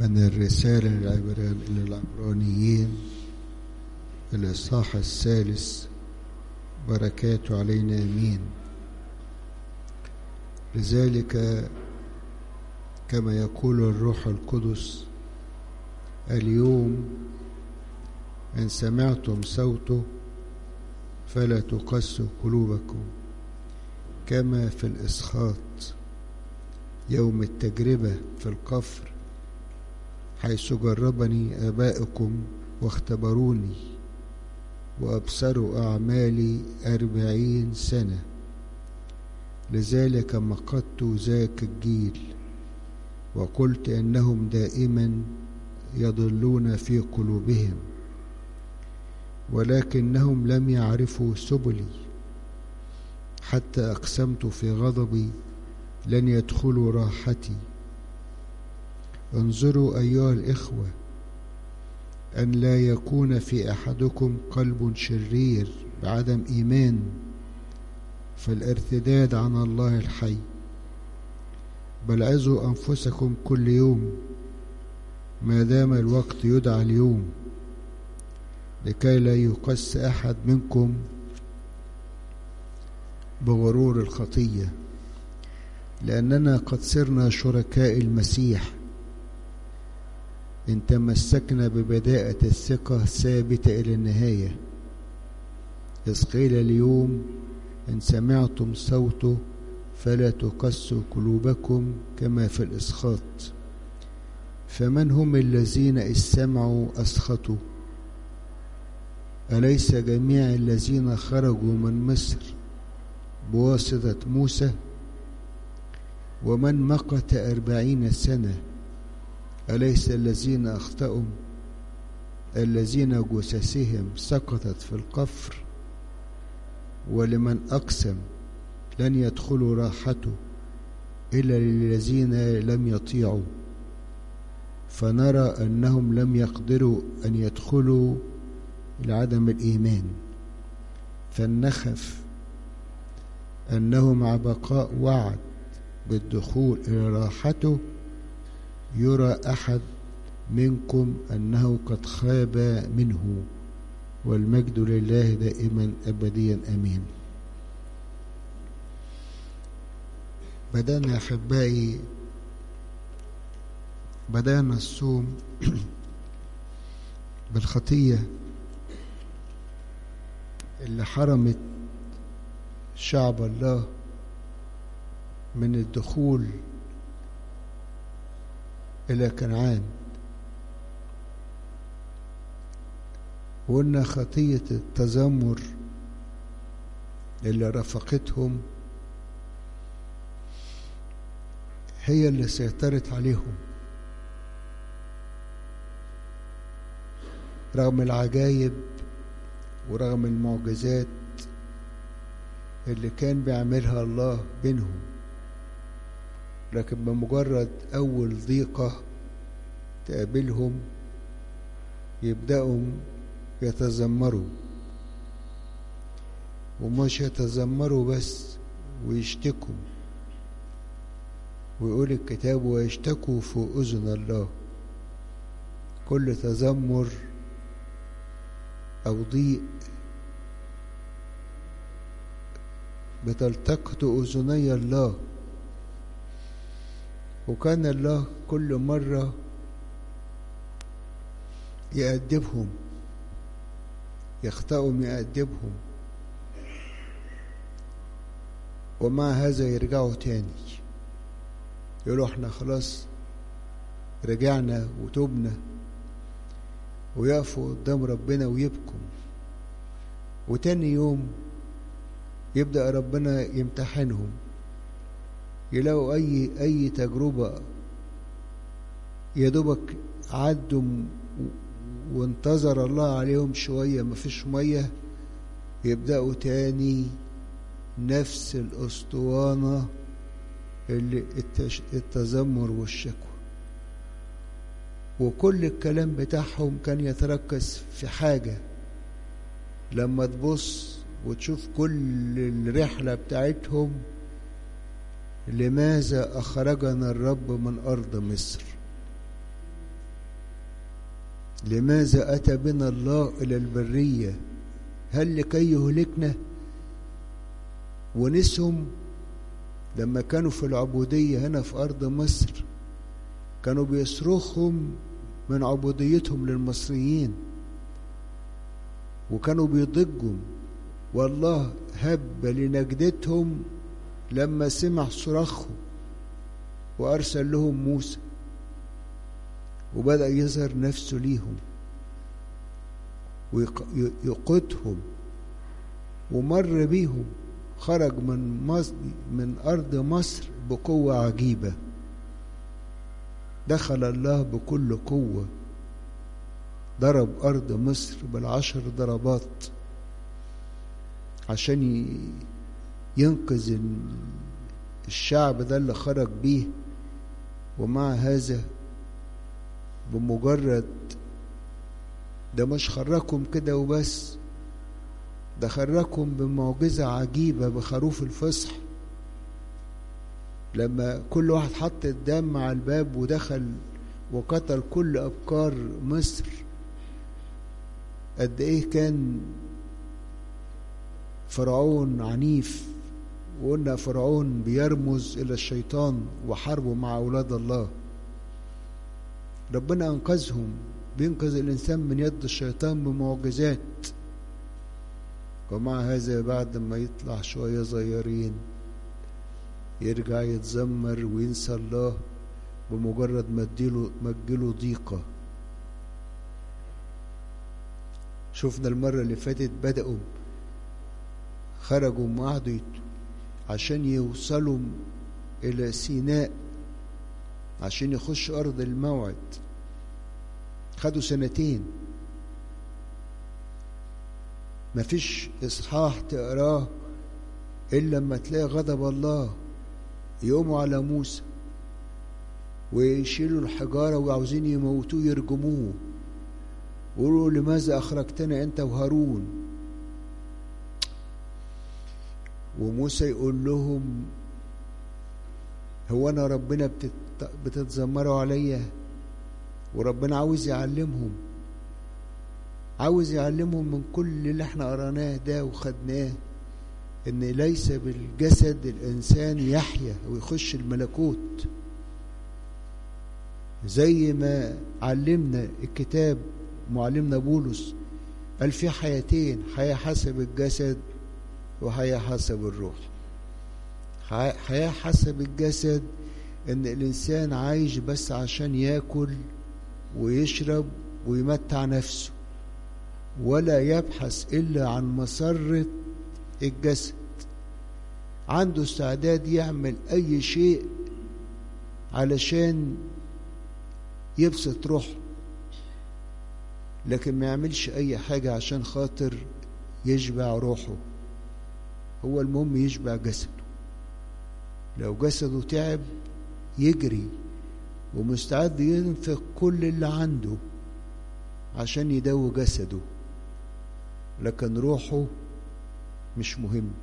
من الرسالة للعبرانيين الإصحاح 3 بركاته علينا آمين. لذلك كما يقول الروح القدس اليوم إن سمعتم صوته فلا تقسوا قلوبكم كما في الإسخاط يوم التجربة في القفر حيث جربني آبائكم واختبروني وأبصروا أعمالي 40 سنة. لذلك مقت ذاك الجيل وقلت إنهم دائما يضلون في قلوبهم ولكنهم لم يعرفوا سبلي، حتى أقسمت في غضبي لن يدخلوا راحتي. انظروا أيها الإخوة أن لا يكون في أحدكم قلب شرير بعدم إيمان فالارتداد عن الله الحي، بل عظوا أنفسكم كل يوم ما دام الوقت يدعى اليوم، لكي لا يقس أحد منكم بغرور الخطية، لأننا قد صرنا شركاء المسيح إن تمسكنا ببداءة الثقة ثابتة إلى النهاية. إذ قيل اليوم إن سمعتم صوته فلا تقسوا قلوبكم كما في الإسخاط. فمن هم الذين إذ سمعوا أسخطوا؟ أليس جميع الذين خرجوا من مصر بواسطة موسى؟ ومن مقت 40 سنة أليس الذين أخطأوا الذين جثثهم سقطت في القفر؟ ولمن أقسم لن يدخلوا راحته إلا للذين لم يطيعوا، فنرى أنهم لم يقدروا أن يدخلوا لعدم الإيمان، فلنخف أنه مع بقاء وعد بالدخول إلى راحته يرى أحد منكم أنه قد خاب منه، والمجد لله دائما أبديا آمين. بدأنا أحبائي الصوم بالخطية اللي حرمت شعب الله من الدخول إلى كنعان، وقلنا خطية التذمر اللي رافقتهم هي اللي سيطرت عليهم رغم العجائب ورغم المعجزات اللي كان بيعملها الله بينهم، لكن بمجرد أول ضيقة تقابلهم يبدأوا يتذمروا، ومش يتذمروا بس ويشتكوا، ويقول الكتاب ويشتكوا في أذن الله. كل تذمر أو ضيق بتلتقط أذني الله، وكان الله كل مرة يأدبهم، يخطئهم يأدبهم، ومع هذا يرجعوا تاني يقولوا احنا خلاص رجعنا وتوبنا، ويقفوا قدام ربنا ويبكوا، وتاني يوم يبدأ ربنا يمتحنهم، يلاقوا أي تجربة يا دوبك عدوا وانتظر الله عليهم شوية مفيش مية، يبدأوا تاني نفس الأسطوانة اللي التذمر والشكوى، وكل الكلام بتاعهم كان يتركز في حاجة. لما تبص وتشوف كل الرحلة بتاعتهم لماذا أخرجنا الرب من أرض مصر؟ لماذا أتى بنا الله إلى البرية؟ هل لكي يهلكنا؟ ونسهم لما كانوا في العبودية هنا في أرض مصر كانوا بيصرخهم من عبوديتهم للمصريين، وكانوا بيضجهم، والله هب لنجدتهم لما سمع صراخهم وأرسل لهم موسى وبدأ يظهر نفسه ليهم ويقودهم، ومر بيهم، خرج من أرض مصر بقوة عجيبة. دخل الله بكل قوة، ضرب أرض مصر بال10 ضربات عشان ينقذ الشعب ده اللي خرج بيه. ومع هذا بمجرد ده مش خرجكم كده وبس، ده خرجكم بمعجزة عجيبة بخروف الفصح، لما كل واحد حط الدم على الباب ودخل وقتل كل أبكار مصر. قد إيه كان فرعون عنيف، وقلنا فرعون بيرمز إلى الشيطان وحربه مع أولاد الله. ربنا أنقذهم، بينقذ الإنسان من يد الشيطان بمعجزات. ومع هذا بعد ما يطلع شوية صغيرين يرجع يتذمر وينسى الله بمجرد ما تجيله ضيقة. شفنا المرة اللي فاتت بدأوا خرجوا وقعدوا عشان يوصلوا إلى سيناء عشان يخشوا أرض الموعد، خدوا 2 مفيش إصحاح تقراه إلا لما تلاقي غضب الله. يقوموا على موسى ويشيلوا الحجارة وعاوزين يموتوه يرجموه، ويقولوا لماذا أخرجتنا أنت وهارون؟ وموسى يقول لهم هو أنا ربنا بتتذمروا عليا؟ وربنا عاوز يعلمهم من كل اللي احنا قراناه ده وخدناه ان ليس بالجسد الانسان يحيا ويخش الملكوت. زي ما علمنا الكتاب معلمنا بولس قال في حياتين، حياة حسب الجسد وحياة حسب الروح. حياة حسب الجسد ان الانسان عايش بس عشان ياكل ويشرب ويمتع نفسه، ولا يبحث إلا عن مسرة الجسد. عنده استعداد يعمل أي شيء علشان يبسط روحه، لكن ما يعملش أي حاجة عشان خاطر يشبع روحه. هو المهم يشبع جسده. لو جسده تعب يجري ومستعد ينفق كل اللي عنده عشان يداوي جسده، لكن روحه مش مهم،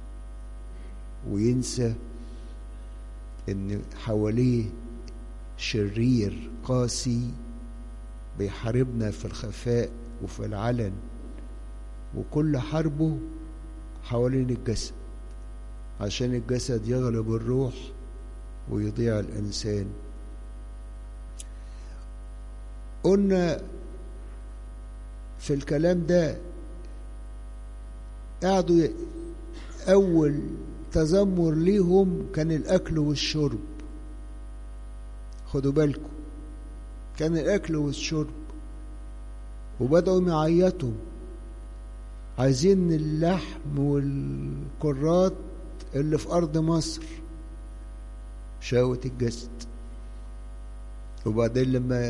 وينسى ان حواليه شرير قاسي بيحاربنا في الخفاء وفي العلن، وكل حربه حوالين الجسد عشان الجسد يغلب الروح ويضيع الإنسان. قلنا في الكلام ده قعدوا أول تذمر ليهم كان الأكل والشرب. خدوا بالكم، كان الأكل والشرب، وبدأوا يعيطوا عايزين اللحم والكرات اللي في أرض مصر، شهوة الجسد. وبعدين لما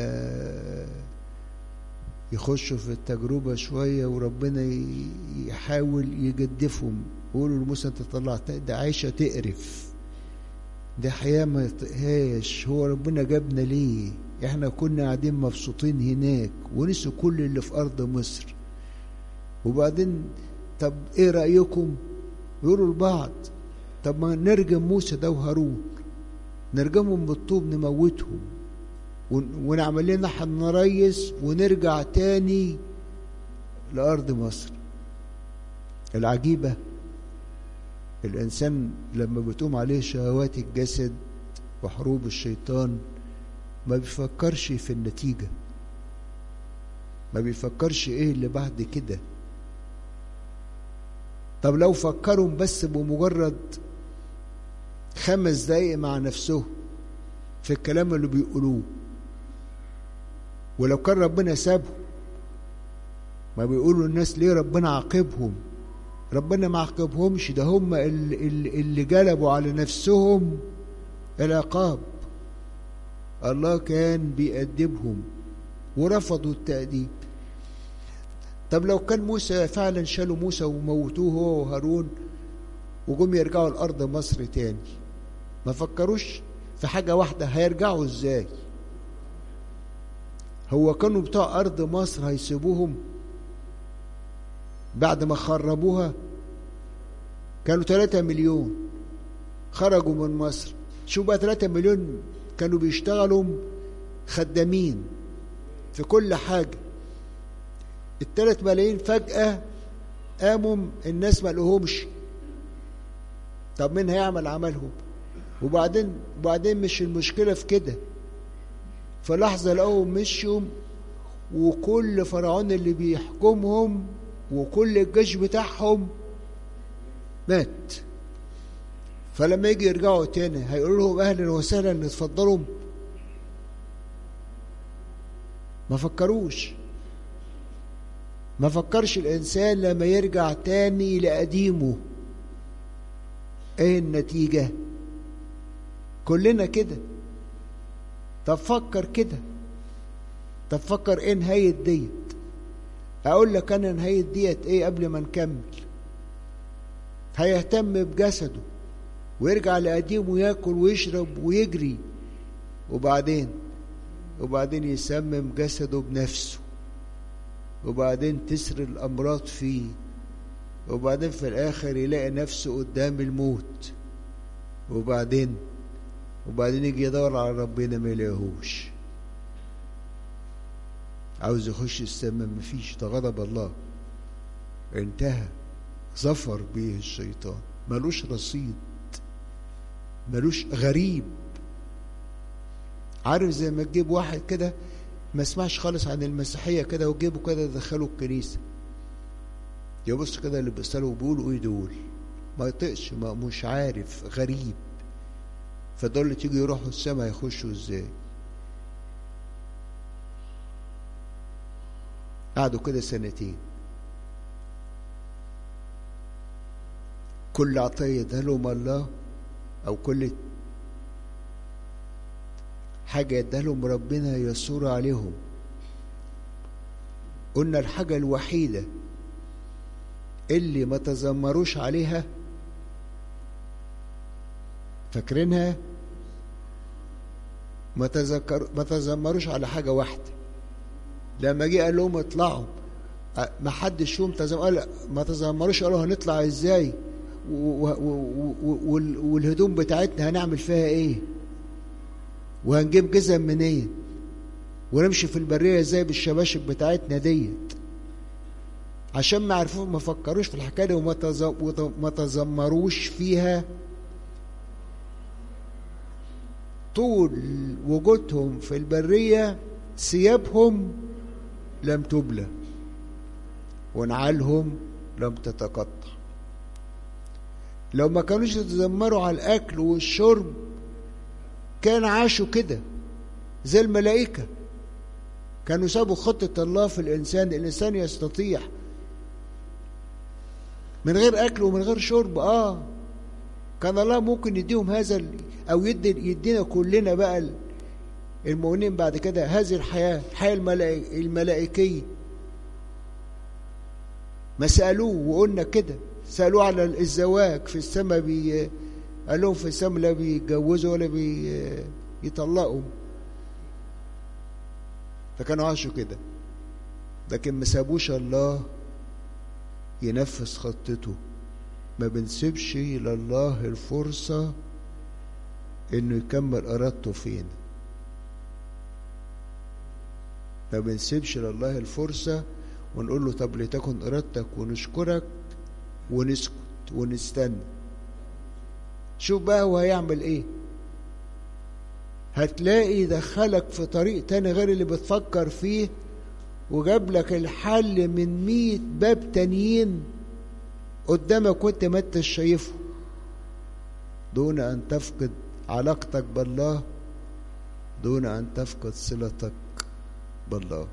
يخشوا في التجربة شوية وربنا يحاول يجدفهم، يقولوا لموسى انت طلعت ده عيشة تقرف، ده حياة ما يطيقهاش، هو ربنا جابنا ليه؟ احنا كنا قاعدين مبسوطين هناك ونسوا كل اللي في أرض مصر. وبعدين طب ايه رأيكم؟ يقولوا لبعض طب ما نرجم موسى ده وهارون، نرجمهم بالطوب نموتهم، ونعمل لنا احنا نريس ونرجع تاني لأرض مصر. العجيبة الإنسان لما بتقوم عليه شهوات الجسد وحروب الشيطان ما بيفكرش في النتيجة، ما بيفكرش ايه اللي بعد كده. طب لو فكروا بس بمجرد 5 دقايق مع نفسه في الكلام اللي بيقولوه، ولو كان ربنا سابهم، ما بيقولوا الناس ليه ربنا عاقبهم؟ ربنا ما عاقبهمش، ده هم اللي جلبوا على نفسهم العقاب. الله كان بيأدبهم ورفضوا التأديب. طب لو كان موسى فعلا شالوا موسى وموتوه هو وهارون وجم يرجعوا الأرض مصر تاني، ما فكروش في حاجة واحدة، هيرجعوا ازاي؟ هو كانوا بتوع أرض مصر هيسيبوهم بعد ما خربوها؟ كانوا 3 مليون خرجوا من مصر. شو بقى 3 مليون كانوا بيشتغلوا خدامين في كل حاجة. 3 ملايين فجأة قاموا الناس ما لقوهمش. طب مين هيعمل عملهم؟ وبعدين مش المشكلة في كده، في لحظة لقوهم مشيهم وكل فرعون اللي بيحكمهم وكل الجيش بتاعهم مات. فلما يجي يرجعوا تاني هيقولوا لهم اهلا وسهلا اتفضلوا؟ ما فكروش. ما فكرش الانسان لما يرجع تاني لقديمه ايه النتيجة؟ كلنا كده. طب فكر كده، طب فكر ايه نهاية ديت. اقول لك انا نهاية ديت ايه قبل ما نكمل. هيهتم بجسده ويرجع لقديمه ياكل ويشرب ويجري، وبعدين يسمم جسده بنفسه، وبعدين تسري الأمراض فيه، وبعدين في الآخر يلاقي نفسه قدام الموت، وبعدين يجي يدور على ربنا ما يلاقيهوش. عاوز يخش السماء مفيش، ده غضب الله انتهى، ظفر به الشيطان، ملوش رصيد، ملوش غريب. عارف زي ما تجيب واحد كده ما سمعش خالص عن المسيحية كده وتجيبه كده تدخله الكنيسة، يبص كده اللي بيسأله وبيقولوا ايه دول، ما يطقش، ما مش عارف، غريب. فدول اللي تيجي يروحوا السماء يخشوا ازاي؟ قعدوا كده 2 سنين، كل عطية ادالهم الله او كل حاجة ادالهم ربنا يسور عليهم. قلنا الحاجة الوحيدة اللي ما تذمروش عليها، فاكرينها؟ ما تذمروش على حاجة واحدة. لما جه قال لهم اطلعوا، ما حدش فيهم قال ما تذمروش، قالوا هنطلع ازاي والهدوم بتاعتنا هنعمل فيها ايه، وهنجيب جزم منين، ونمشي في البرية ازاي بالشباشب بتاعتنا ديت. عشان ما عرفوش، ما فكروش في الحكاية دي وما تذمروش فيها. طول وجودهم في البرية ثيابهم لم تبلى ونعالهم لم تتقطع. لو ما كانوش يتذمروا على الأكل والشرب كان عاشوا كده زي الملائكة، كانوا سابوا خطة الله في الإنسان يستطيع من غير أكل ومن غير شرب. كان الله ممكن يديهم هذا أو يدينا كلنا بقى المؤمنين بعد كده هذه الحياة الملائكية. ما سألوه، وقلنا كده سألوه على الزواج في السماء، قال لهم في السماء لا بيتجوزوا ولا بيطلقوا، فكانوا عاشوا كده. لكن ما سابوش الله ينفذ خطته. ما بنسيبش لله الفرصة انه يكمل ارادته فينا. ما بنسيبش لله الفرصة ونقول له طب لتكن إرادتك ونشكرك ونسكت ونستنى. شوف بقى هو هيعمل ايه. هتلاقي دخلك في طريق تاني غير اللي بتفكر فيه، وجاب لك الحل من 100 باب تانيين قدامك وانت ما انتش شايفه، دون ان تفقد علاقتك بالله، دون ان تفقد صلتك بالله.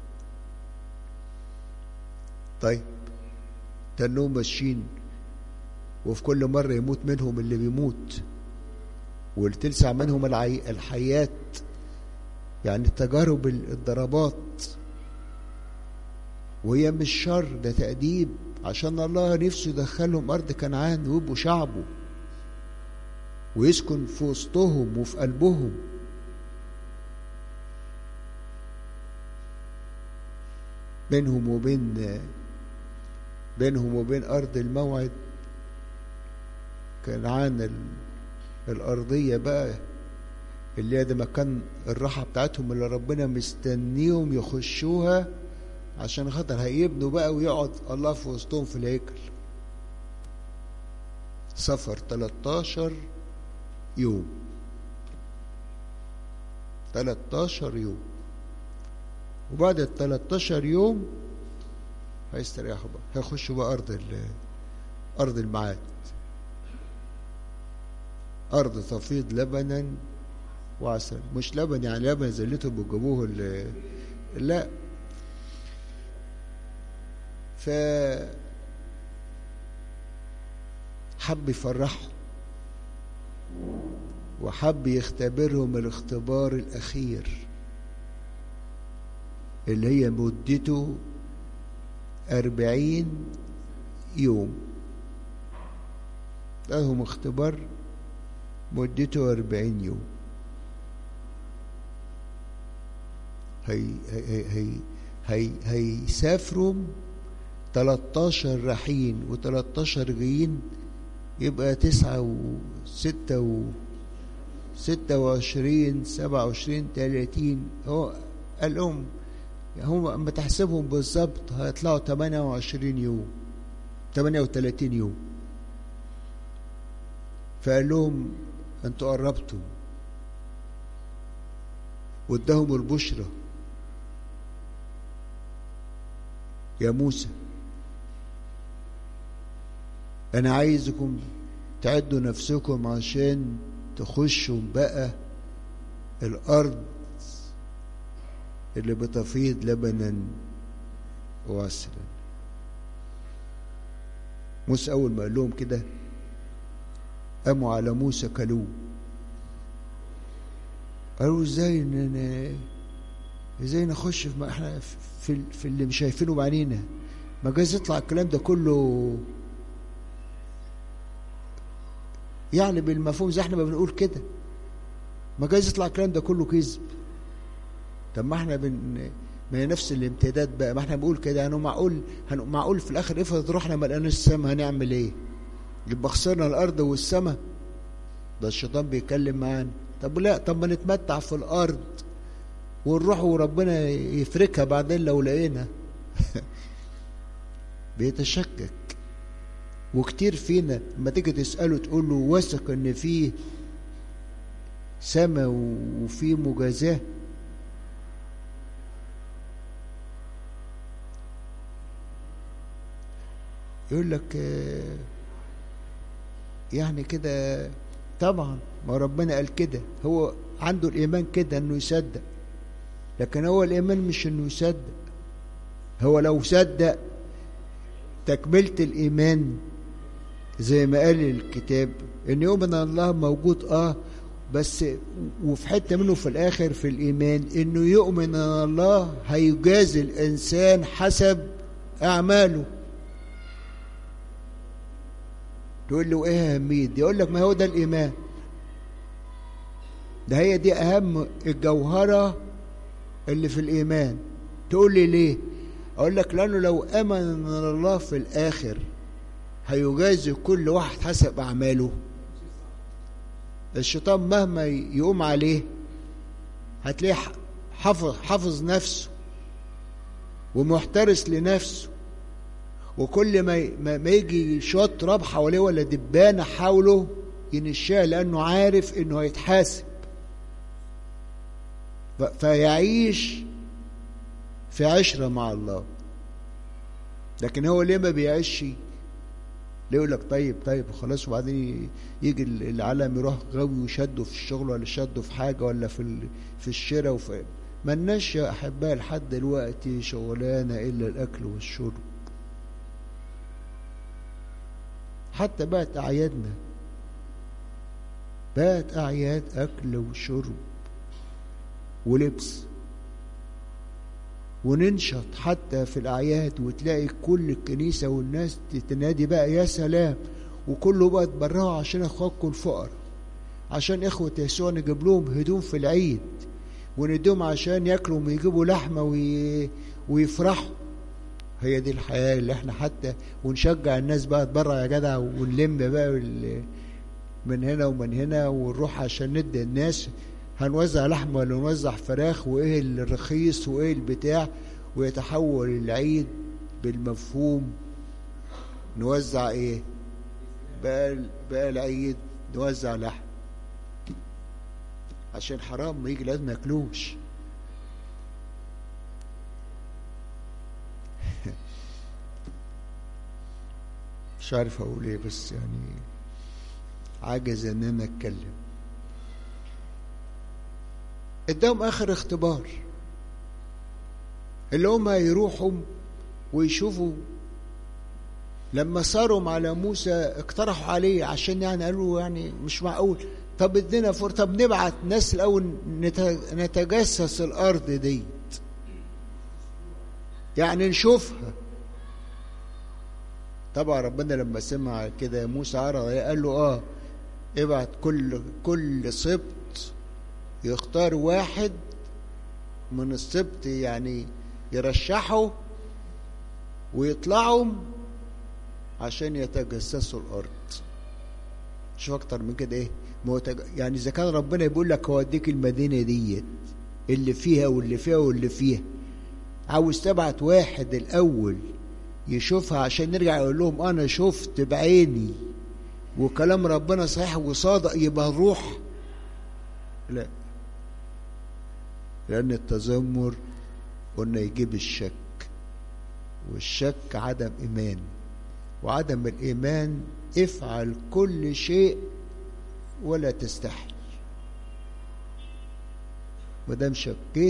طيب تنهم ماشيين وفي كل مرة يموت منهم اللي بيموت واللي تلسع منهم الحيات، يعني التجارب الضربات، وهي مش شر، ده تأديب عشان الله نفسه يدخلهم أرض كنعان ويبقوا شعبه ويسكن في وسطهم وفي قلبهم. بينهم وبين أرض الموعد كنعان الأرضية بقى، اللي هي ده مكان الراحة بتاعتهم اللي ربنا مستنيهم يخشوها عشان خاطر هيبنوا بقى ويقعد الله في وسطهم في الهيكل. سفر 13 يوم، 13 يوم، وبعد ال 13 يوم هيستريحوا بقى، هيخشوا بقى أرض الميعاد، أرض تفيض لبنا وعسل. مش لبن يعني لبن زي اللي انتوا بتجيبوه، لا. حب يفرحهم وحب يختبرهم الاختبار الأخير اللي هي مدته 40 يوم. لهم اختبار مدته 40 يوم. هيسافروا 13 رايحين و13 جايين، يبقى 9 و6 و26 27 30. هو قال لهم هم اما تحسبهم بالظبط هيطلعوا 28 يوم 38 يوم. فقال لهم انتوا قربتوا، واداهم البشرى يا موسى انا عايزكم تعدوا نفسكم عشان تخشوا بقى الارض اللي بتفيض لبنا وعسلا. موسى اول ما قال لهم كده قاموا على موسى كلوه، قالوا ازاي نخش في احنا في اللي مش شايفينه بعينينا؟ ما جايز يطلع الكلام ده كله يعني بالمفهوم زي احنا ما بنقول كده، ما جايز يطلع الكلام ده كله كذب. طب ما احنا ما نفس الامتداد بقى، ما احنا بنقول كده يعني معقول في الاخر افرض رحنا ما لقيناش السما هنعمل ايه؟ يبقى خسرنا الارض والسما؟ ده الشيطان بيتكلم معانا. طب لا، طب ما نتمتع في الارض ونروح وربنا يفركها بعدين لو لقينا. بيتشكك. وكتير فينا لما تيجي تسأله تقول له واثق ان فيه سما وفيه مجازاه، يقول لك يعني كده. طبعا ما ربنا قال كده، هو عنده الإيمان كده انه يصدق، لكن هو الإيمان مش انه يصدق. هو لو صدق تكملة الإيمان زي ما قال الكتاب ان يؤمن ان الله موجود بس وفي حتة منه في الآخر في الإيمان انه يؤمن ان الله هيجازي الإنسان حسب أعماله. تقول له ايه أهمية دي؟ يقول لك ما هو ده الإيمان، ده هي دي أهم الجوهرة اللي في الإيمان. تقول لي ليه؟ أقول لك لأنه لو آمن أن الله في الآخر هيجازي كل واحد حسب أعماله، الشيطان مهما يقوم عليه هتلاقيه حافظ نفسه ومحترس لنفسه، وكل ما يجي شوية تراب حواليه ولا دبانة حوله ينشاه، لأنه عارف إنه هيتحاسب، فيعيش في عشرة مع الله. لكن هو ليه ما بيعيش؟ ليه يقول لك طيب خلاص، وبعدين يجي العالم يروح غاوي وشده في الشغل ولا شده في حاجة ولا في الشراء ملناش يا أحبائي لحد دلوقتي شغلانة إلا الأكل والشرب. حتى بقت أعيادنا بقت أعياد أكل وشرب ولبس، وننشط حتى في الأعياد، وتلاقي كل الكنيسة والناس تنادي بقى يا سلام، وكله بقى تبرعوا عشان أخواتكم الفقراء، عشان إخوة يسوع نجيب لهم هدوم في العيد، ونديهم عشان ياكلوا ويجيبوا لحمة ويفرحوا. هي دي الحياة اللي احنا حتى، ونشجع الناس بقى تبرع يا جدع، ونلم بقى من هنا ومن هنا، ونروح عشان ندي الناس، هنوزع لحمة ولا نوزع فراخ، وايه الرخيص وايه البتاع، ويتحول العيد بالمفهوم نوزع ايه بقى العيد نوزع لحم، عشان حرام ما يجي لازم ياكلوش. مش عارف اقول ايه، بس يعني عاجز ان انا اتكلم. اداهم اخر اختبار، اللي هم يروحوا ويشوفوا. لما صاروا على موسى اقترحوا عليه، عشان يعني قالوا يعني مش معقول، طب ادينا طب نبعت ناس الاول نتجسس الارض دي، يعني نشوفها. طبعا ربنا لما سمع كده موسى عرض قال له ابعت كل سبط يختار واحد من السبط، يعني يرشحوا ويطلعوا عشان يتجسسوا الارض. شوف اكتر من كده ايه يعني اذا كان ربنا يقول لك هوديك المدينه ديت اللي فيها واللي فيها واللي فيها، عاوز تبعت واحد الاول يشوفها عشان نرجع يقول لهم انا شفت بعيني وكلام ربنا صحيح وصادق، يبقى نروح؟ لا، لان التذمر قلنا يجيب الشك، والشك عدم ايمان، وعدم الايمان افعل كل شيء ولا تستحي. مادام شكيت،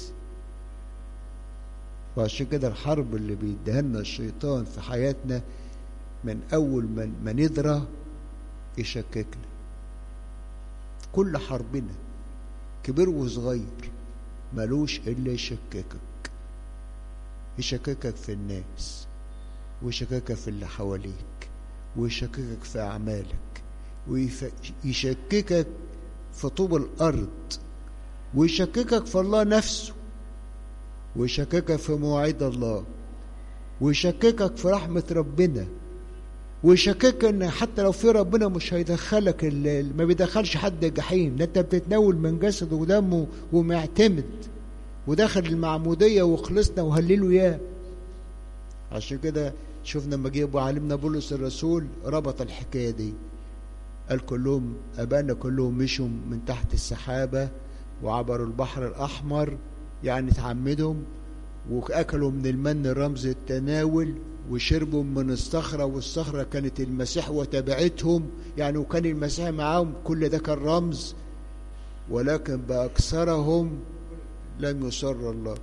وعشان كده الحرب اللي بيديها لنا الشيطان في حياتنا من اول ما ندرى يشككنا. كل حربنا كبير وصغير ملوش الا يشككك في الناس، ويشككك في اللي حواليك، ويشككك في اعمالك، ويشككك في طوب الارض، ويشككك في الله نفسه، ويشككك في مواعيد الله، ويشككك في رحمة ربنا، ويشككك ان حتى لو في ربنا مش هيدخلك، ما بيدخلش حد الجحيم، ده انت بتتناول من جسده ودمه ومعتمد، ودخل المعمودية وخلصنا وهللوا ياه. عشان كده شفنا لما جه عالمنا بولس الرسول ربط الحكاية دي، قال كلهم أبانا كلهم مشوا من تحت السحابة وعبروا البحر الأحمر، يعني تعمدهم وأكلوا من المن رمز التناول، وشربوا من الصخرة، والصخرة كانت المسيح وتبعتهم، يعني وكان المسيح معاهم، كل ده كان رمز، ولكن بأكثرهم لم يسر الله.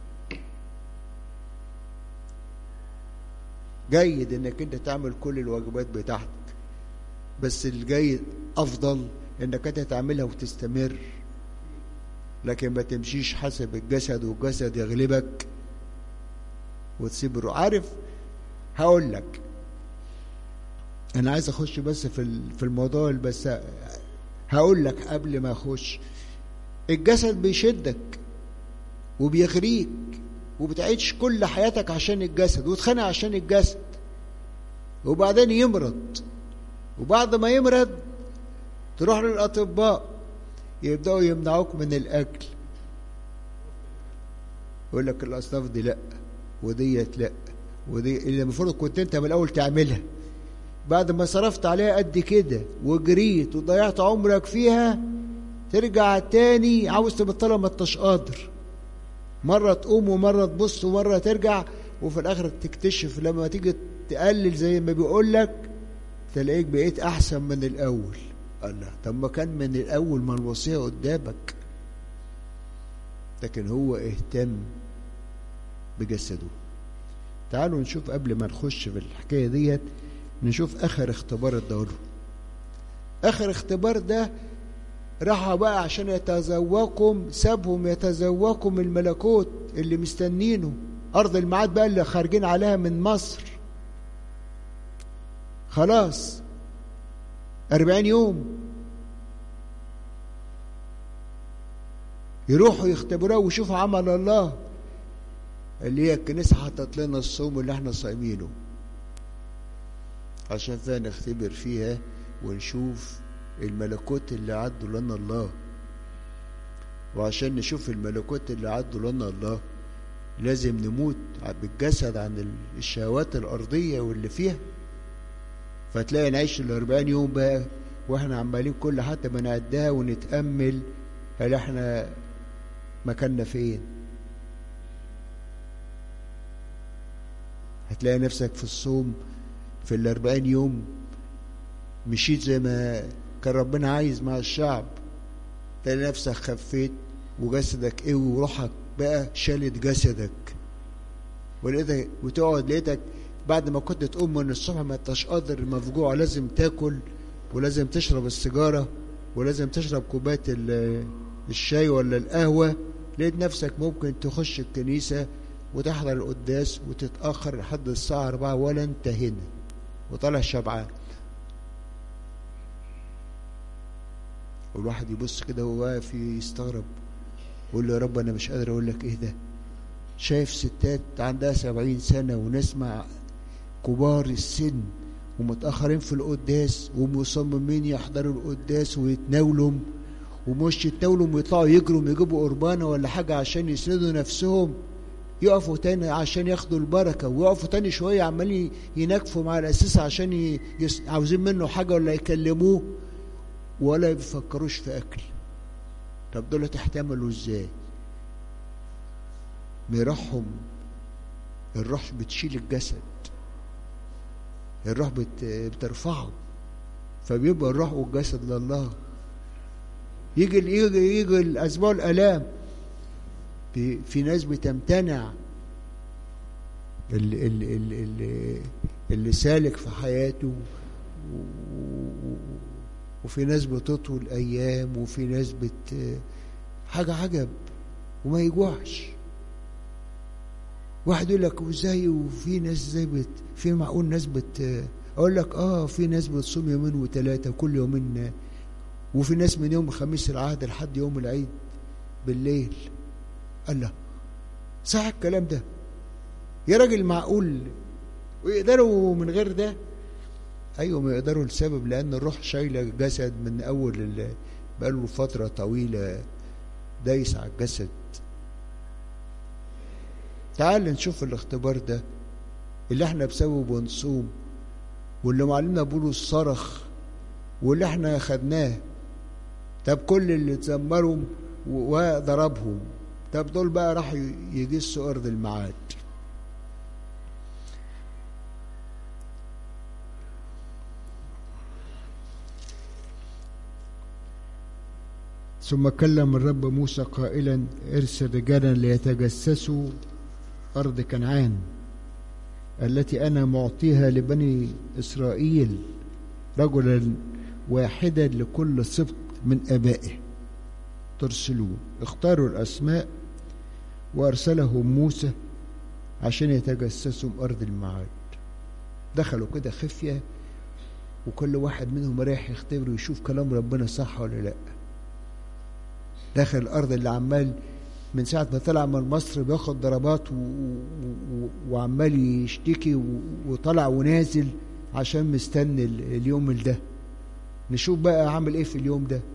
جيد انك انت تعمل كل الواجبات بتاعتك، بس الجيد افضل انك انت تعملها وتستمر، لكن ما تمشيش حسب الجسد والجسد يغلبك وتسيب الروح. عارف، هقول لك، انا عايز اخش بس في الموضوع، بس هقول لك قبل ما اخش، الجسد بيشدك وبيغريك، وبتعيش كل حياتك عشان الجسد، وتخانق عشان الجسد، وبعدين يمرض، وبعد ما يمرض تروح للأطباء يبدأوا يمنعوك من الأكل، يقول لك الأصناف دي لأ، وديت لا، ودي اللي المفروض كنت انت من الاول تعملها. بعد ما صرفت عليها قد كده وجريت وضيعت عمرك فيها، ترجع تاني عاوز تبطلها ما انتش قادر. مرة تقوم ومرة تبص ومرة ترجع، وفي الاخر تكتشف لما تيجي تقلل زي ما بيقول لك تلاقيك بقيت احسن من الاول. الله، طب ما كان من الاول ما الوصية قدامك. لكن هو اهتم بجسده. تعالوا نشوف قبل ما نخش في الحكاية ديت، نشوف اخر اختبار اداله. اخر اختبار ده راحوا بقى عشان يتذوقوا، سابهم يتذوقوا من الملكوت اللي مستنينه، ارض الميعاد بقى اللي خارجين عليها من مصر. خلاص 40 يوم يروحوا يختبروه ويشوفوا عمل الله، اللي هي الكنيسة حطت لنا الصوم اللي احنا صايمينه عشان فيها نختبر فيها ونشوف الملكوت اللي عدوا لنا الله. وعشان نشوف الملكوت اللي عدوا لنا الله لازم نموت بالجسد عن الشهوات الأرضية واللي فيها. فتلاقي نعيش 40 يوم بقى واحنا عمالين كل حتى ما نعدها ونتأمل هل احنا مكاننا فين. هتلاقي نفسك في الصوم في 40 يوم مشيت زي ما كان ربنا عايز مع الشعب، تلاقي نفسك خفيت وجسدك قوي وروحك بقى شالت جسدك، وتقعد لقيتك بعد ما كنت تقوم من الصبح ما انتش قادر، مفجوع، لازم تاكل ولازم تشرب السيجاره ولازم تشرب كوبايه الشاي ولا القهوه، لقيت نفسك ممكن تخش الكنيسه وتحضر القداس وتتاخر لحد الساعه 4 ولا انت هنا وطالع شبعان. والواحد يبص كده وهو واقف يستغرب يقول له يا رب انا مش قادر اقول لك ايه ده. شايف ستات عندها 70 سنه ونسمع كبار السن ومتاخرين في القداس ومصممين يحضروا القداس ويتناولوا، ومش يتناولوا ويطلعوا يجروا يجيبوا قربانه ولا حاجه عشان يسندوا نفسهم، يقفوا تاني عشان ياخدوا البركه، ويقفوا تاني شويه عمالين ينكفوا مع الاساس عشان عاوزين منه حاجه ولا يكلموه ولا بيفكروش في اكل. طب دول تحتملوا ازاي؟ بروحهم الروح بتشيل الجسد، الروح بترفعه، فبيبقى الروح والجسد لله. يجي الاسبوع الالام، في ناس بتمتنع، اللي سالك في حياته، وفي ناس بتطول ايام، وفي ناس حاجه عجب وما يجوعش. واحد يقول لك وازاي، وفي ناس زي في معقول ناس اقول لك في ناس بتصوم يومين وثلاثه كل يومين، وفي ناس من يوم خميس العهد لحد يوم العيد بالليل. الله، صح الكلام ده يا راجل؟ معقول ويقدروا من غير ده؟ ايوه ما يقدروا، لسبب لان الروح شايله الجسد من اول بقاله فتره طويله دايس على الجسد. تعال نشوف الاختبار ده اللي احنا بسببه نصوم، واللي معلمنا بولس صرخ، واللي احنا خدناه. طب كل اللي اتذمروا وضربهم، طب دول بقى راحوا يجسوا ارض الميعاد. ثم كلم الرب موسى قائلا ارسل رجالا ليتجسسوا أرض كنعان التي أنا معطيها لبني إسرائيل، رجلا واحدا لكل سبط من آبائه ترسلوه. اختاروا الأسماء وأرسلهم موسى عشان يتجسسوا أرض الميعاد. دخلوا كده خفية، وكل واحد منهم رايح يختبر ويشوف كلام ربنا صح ولا لأ. داخل الأرض اللي عمال من ساعة ما طلع من مصر بياخد ضربات وعمال يشتكي وطلع ونازل عشان مستني اليوم ده. نشوف بقى عمل ايه في اليوم ده.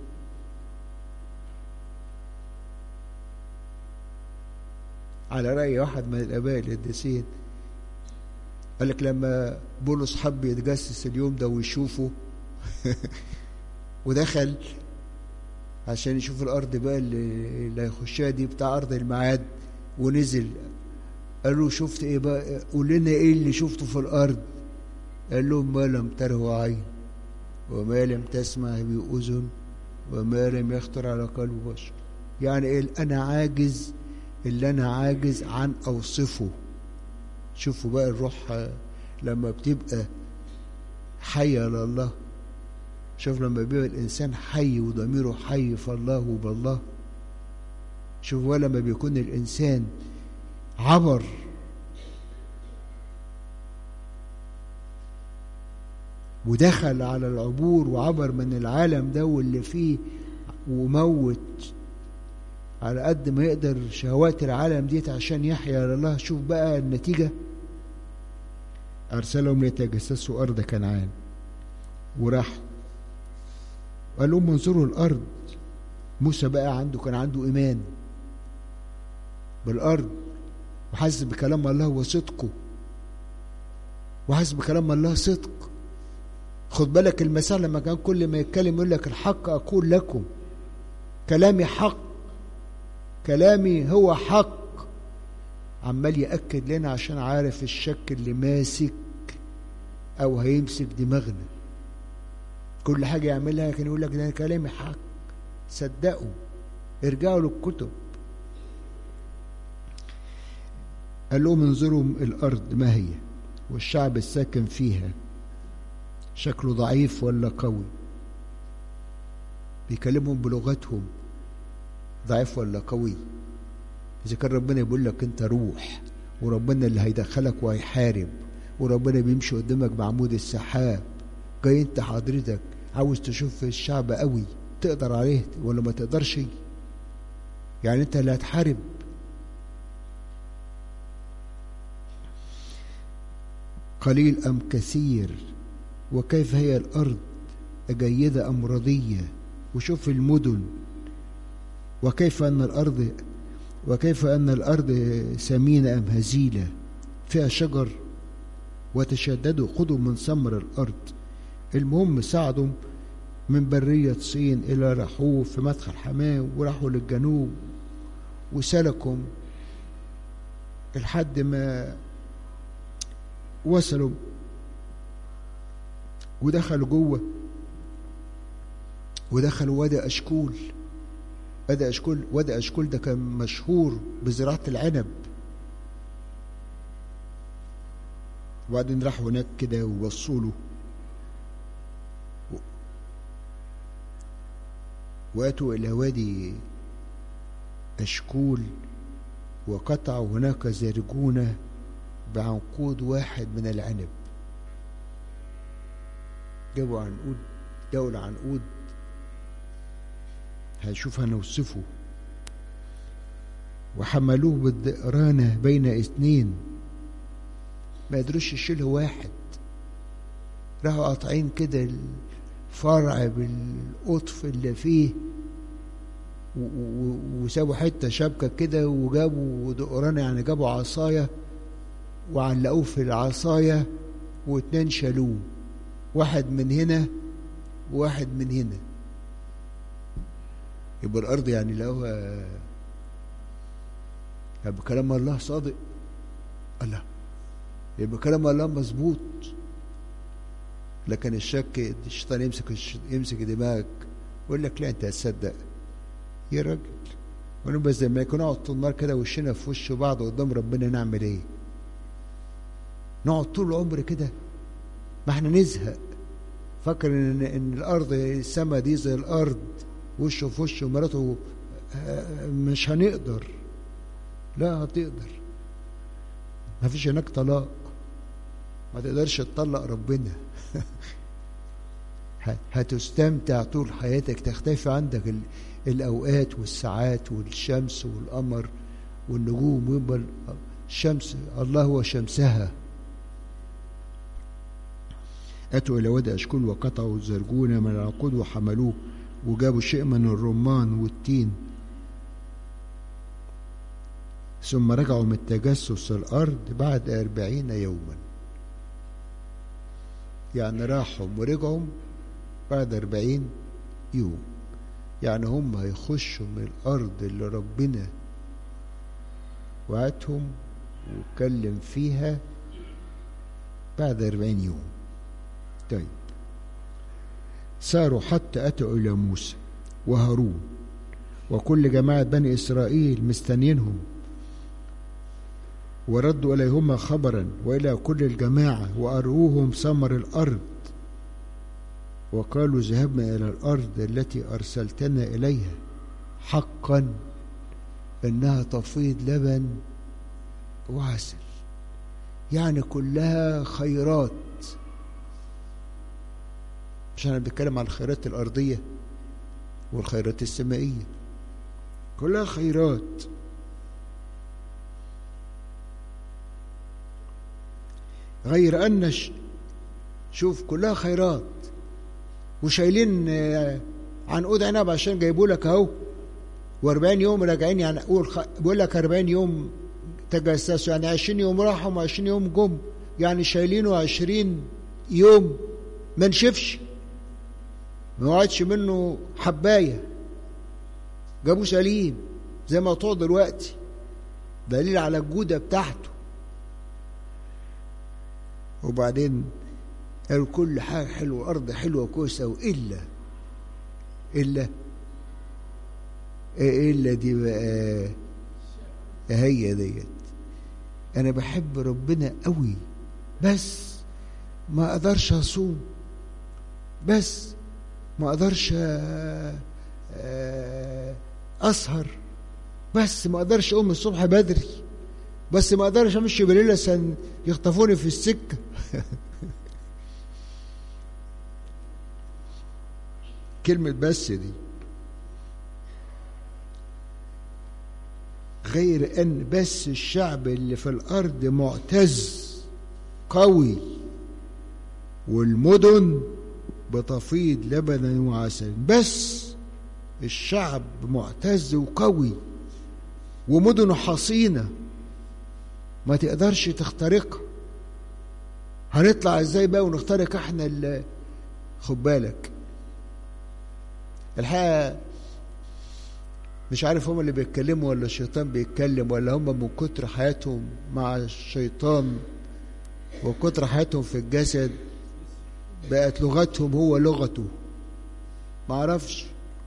على رأي واحد من الآباء القديسين قال لك لما بولس حب يتجسس اليوم ده ويشوفه ودخل عشان يشوف الأرض بقى اللي هيخشها دي بتاع أرض الميعاد، ونزل قال له شفت إيه بقى؟ قول لنا إيه اللي شفته في الأرض. قال لهم ما لم تره عين وما لم تسمع به أذن وما لم يخطر على قلب بشر. يعني إيه؟ أنا عاجز، اللي أنا عاجز عن أوصفه. شوفوا بقى الروح لما بتبقى حية لله. شوف لما بيبقى الإنسان حي وضميره حي فالله وبالله. شوف ولما بيكون الإنسان عبر ودخل على العبور وعبر من العالم ده واللي فيه وموت على قد ما يقدر شهوات العالم ديت عشان يحيا لله. شوف بقى النتيجة، أرسلهم ليتجسسوا أرض كنعان، وراحوا قال لهم انظروا الأرض. موسى بقى كان عنده إيمان بالأرض وحاسس بكلام الله وصدقه، وحاسس بكلام الله صدق. خد بالك المسيح لما كان كل ما يتكلم يقول لك الحق أقول لكم، كلامي حق، كلامي هو حق. عمال يأكد لنا عشان عارف الشك اللي ماسك أو هيمسك دماغنا. كل حاجة يعملها كان يقول لك ده كلامي حق، صدقوا، ارجعوا للكتب. قال لهم انظروا الأرض ما هي والشعب الساكن فيها شكله ضعيف ولا قوي. بيكلمهم بلغتهم، ضعيف ولا قوي. إذا كان ربنا يقول لك أنت روح، وربنا اللي هيدخلك وهيحارب، وربنا بيمشي قدامك بعمود السحاب، جاي أنت حضرتك عاوز تشوف الشعب قوي تقدر عليه ولا ما تقدرش؟ يعني أنت اللي هتحارب. قليل أم كثير، وكيف هي الأرض أجيدة أم ردية. وشوف المدن، وكيف أن الأرض سمينة أم هزيلة، فيها شجر وتشددوا خذوا من ثمر الأرض. المهم ساعدوا من برية صين إلى رحوب في مدخل حماه، وراحوا للجنوب وسلكوا لحد ما وصلوا ودخلوا جوه، ودخلوا وادي أشكول. وادي أشكول ده كان مشهور بزراعة العنب. وبعدين راحوا هناك كده ووصوا له، واتوا إلى وادي أشكول وقطعوا هناك زرجونة بعنقود واحد من العنب. جابوا عنقود، دولة عنقود هنوصفه. وحملوه بالدقرانة بين اثنين، ما قدروش يشيله واحد. راحوا قاطعين كده الفرع بالقطف اللي فيه وسابوا حتة شبكة كده، وجابوا دقرانة يعني جابوا عصاية وعلقوه في العصاية، واتنين شالوه، واحد من هنا وواحد من هنا. يبقى الأرض يعني لو يبقى كلام الله صادق، الله يبقى كلام الله مظبوط. لكن الشك الشيطان يمسك دماغك ويقول لك لا انت هتصدق يا راجل. ونبقى زي ما يكون نقعد طول النهار كده وشنا في وش بعض قدام ربنا، نعمل ايه؟ نقعد طول العمر كده؟ ما احنا نزهق. فكر ان الارض السما دي زي الارض، وشه في وشه ومراته، مش هنقدر. لا هتقدر. ما فيش هناك طلاق، ما تقدرش تطلق ربنا. هتستمتع طول حياتك، تختفي عندك الأوقات والساعات والشمس والقمر والنجوم، ويبقى الشمس الله هو شمسها. أتوا إلى وادي أشكول وقطعوا الزرجون من العنقود وحملوه، وجابوا شيء من الرمان والتين ثم رجعوا من تجسس الأرض بعد 40 يوما. يعني راحوا ورجعوا بعد 40 يوم. يعني هم هيخشوا من الأرض اللي ربنا وعدهم واتكلم فيها بعد 40 يوم. طيب ساروا حتى أتوا إلى موسى وهارون وكل جماعة بني إسرائيل مستنينهم، وردوا إليهما خبرا وإلى كل الجماعة وأروهم ثمر الأرض، وقالوا ذهبنا إلى الأرض التي أرسلتنا إليها، حقا إنها تفيض لبن وعسل. يعني كلها خيرات. مش أنا بتكلم عن الخيرات الأرضية والخيرات السمائية، كلها خيرات. غير أن شوف كلها خيرات، وشايلين عنقود عنب عشان جايبوا لك اهو، و40 يوم راجعين. يعني بيقول لك 40 يوم تجسسوا، يعني 20 يوم راحوا و20 يوم جم، يعني شايلينه 20 يوم ما نشفش، ما وقعدش منه حبايه، جابوه سليم زي ما طوع دلوقتي، دليل على الجوده بتاعته. وبعدين قالوا كل حاجه حلوه، ارض حلوه كويسه، الا دي بقى، هي ديت. انا بحب ربنا قوي بس ما اقدرش اصوم، بس ما اقدرش اسهر، بس ما اقدرش اقوم الصبح بدري، بس ما اقدرش امشي بالليل عشان يخطفوني في السكه. كلمة بس دي. غير ان بس الشعب اللي في الارض معتز قوي، والمدن بتفيض لبنا وعسل. بس الشعب معتز وقوي ومدنه حصينة ما تقدرش تخترقها. هنطلع ازاي بقى ونخترق احنا اللي خد بالك. الحقيقة مش عارف هم اللي بيتكلموا ولا الشيطان بيتكلم، ولا هم من كتر حياتهم مع الشيطان وكتر حياتهم في الجسد بقت لغتهم هو لغته، ما عرفش.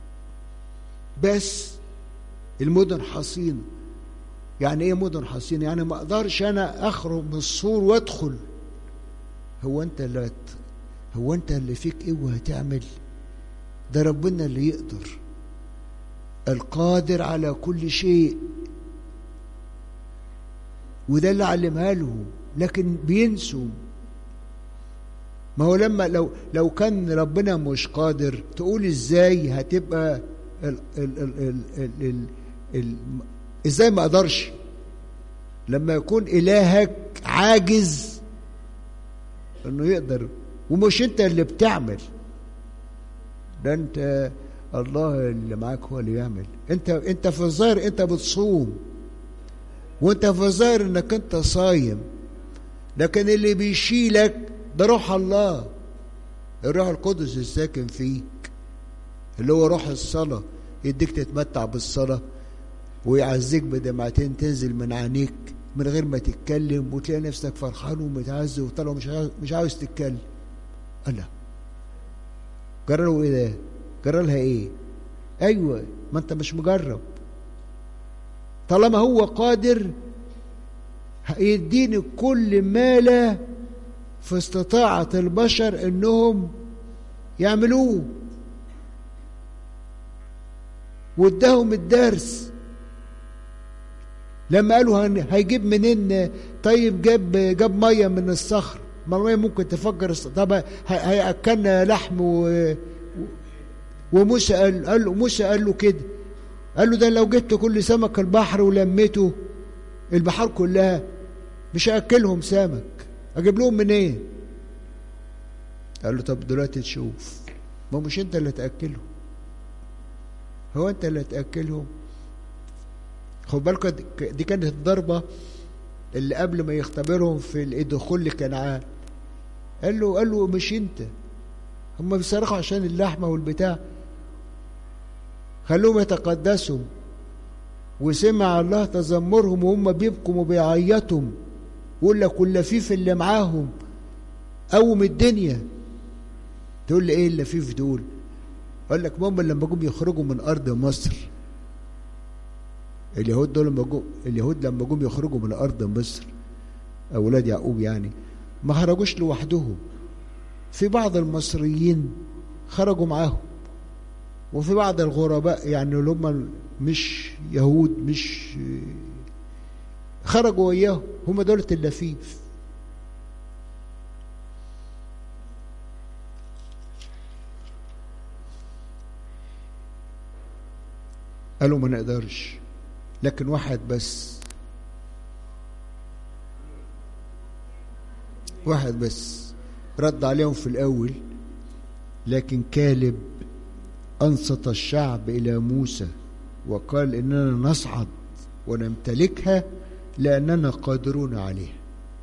بس المدن حصينة. يعني ايه مدن حصينة؟ يعني ما اقدرش انا اخرج من السور وادخل. هو انت اللي فيك ايه وهتعمل؟ ده ربنا اللي يقدر، القادر على كل شيء، وده اللي علمها له. لكن بينسوا. ما هو لما لو كان ربنا مش قادر، تقول ازاي هتبقى ازاي ما اقدرش؟ لما يكون الهك عاجز انه يقدر، ومش انت اللي بتعمل، ده انت الله اللي معاك هو اللي يعمل. انت في الظاهر انت بتصوم، وانت في الظاهر انك انت صايم، لكن اللي بيشيلك ده روح الله، الروح القدس الساكن فيك، اللي هو روح الصلاة، يديك تتمتع بالصلاة ويعزيك بدمعتين تنزل من عينيك من غير ما تتكلم، وتلاقي نفسك فرحان ومتعز وطلع مش عاوز تتكلم. الله، جرى له ايه ده؟ جرى لها ايه؟ ايوه، ما انت مش مجرب. طالما هو قادر هيديني كل ما لا في استطاعة البشر انهم يعملوه، واداهم الدرس. لما قالوا هيجيب منين؟ طيب جاب ميه من الصخر، ما الميه ممكن تفجر. طب هياكلنا لحم وموسى قال له كده، قال له ده لو جبت كل سمك البحر ولميته البحار كلها مش هاكلهم سمك، اجيب لهم منين؟ قال له طب دلوقتي تشوف. ما مش انت اللي تاكلهم، هو انت اللي تاكلهم؟ خد بالك دي كانت الضربة اللي قبل ما يختبرهم في الدخول لكنعان. قال له مش انت، هم بيصرخوا عشان اللحمة والبتاع، خلوهم يتقدسوا. وسمع الله تذمرهم وهم بيبكوا وبيعيطوا، يقول لك واللفيف اللي معاهم قوم الدنيا. تقول لي ايه اللفيف دول؟ اقول لك ماما لما جم يخرجوا من ارض مصر، اليهود لما جم يخرجوا من ارض مصر، اولاد يعقوب يعني، ما خرجوش لوحدهم، في بعض المصريين خرجوا معاهم، وفي بعض الغرباء يعني اللي هم مش يهود مش خرجوا وياهم، هم دولة اللفيف. قالوا ما نقدرش، لكن واحد بس رد عليهم في الأول. لكن كالب أنصت الشعب إلى موسى وقال إننا نصعد ونمتلكها لأننا قادرون عليها.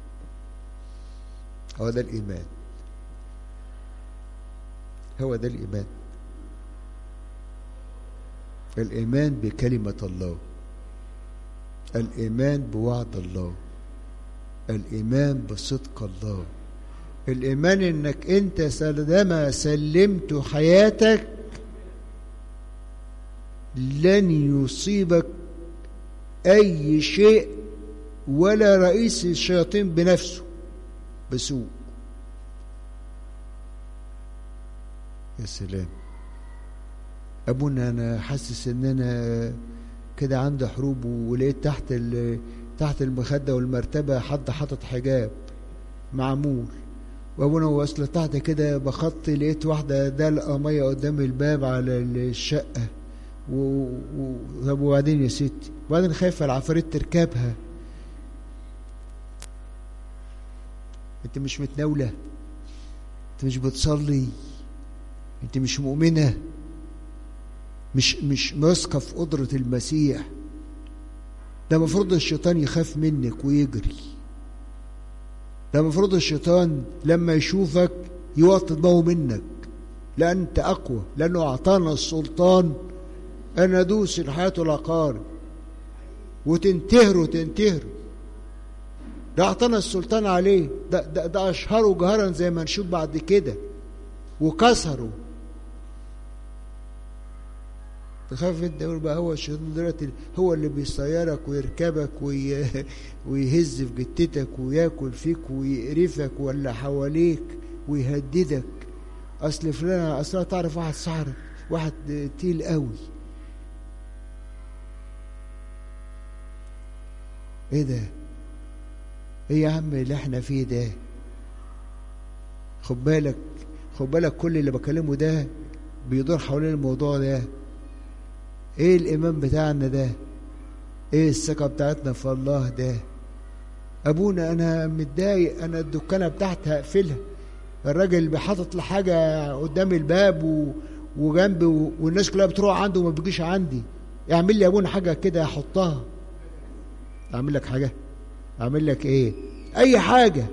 هو ده الإيمان، هو ده الإيمان. الإيمان بكلمة الله، الإيمان بوعد الله، الإيمان بصدق الله، الإيمان إنك أنت سلما سلمت حياتك لن يصيبك أي شيء ولا رئيس الشياطين بنفسه بسوء. يا سلام أبونا، أنا حاسس إن أنا كده عندي حروب، ولقيت تحت المخدة والمرتبة حد حاطط حجاب معمول، وأبونا واصل تحت كده بخطي لقيت واحدة دلقة مية قدام الباب على الشقة. طب وبعدين يا ستي؟ وبعدين خايفة العفاريت تركبها. انت مش متناولة، انت مش بتصلي، انت مش مؤمنة، مش واثقة في قدرة المسيح. ده مفروض الشيطان يخاف منك ويجري، ده مفروض الشيطان لما يشوفك يوطي دماغه منك، لأن انت أقوى، لأنه أعطانا السلطان أن ندوس الحياة والعقارب وتنتهروا. ده أعطانا السلطان عليه، ده أشهروا جهرا زي ما نشوف بعد كده وكسروا. تخاف انت تقول بقى هو الشيطان دلوقتي هو اللي بيصيرك ويركبك ويهز في جتتك وياكل فيك ويقرفك ولا حواليك ويهددك. اصل فلان، اصلا تعرف واحد سحر، واحد تقيل قوي. ايه ده؟ ايه يا عم اللي احنا فيه ده؟ خد بالك كل اللي بكلمه ده بيدور حوالين الموضوع ده. ايه الايمان بتاعنا ده؟ ايه الثقة بتاعتنا في الله ده؟ ابونا انا متضايق، انا الدكانة بتاعتي هقفلها، الراجل اللي بيحطط لي حاجة قدام الباب وجنبي والناس كلها بتروح عنده وما بيجيش عندي. اعمل لي يا ابونا حاجة كده احطها. اعمل لك حاجة؟ اعمل لك ايه؟ اي حاجة.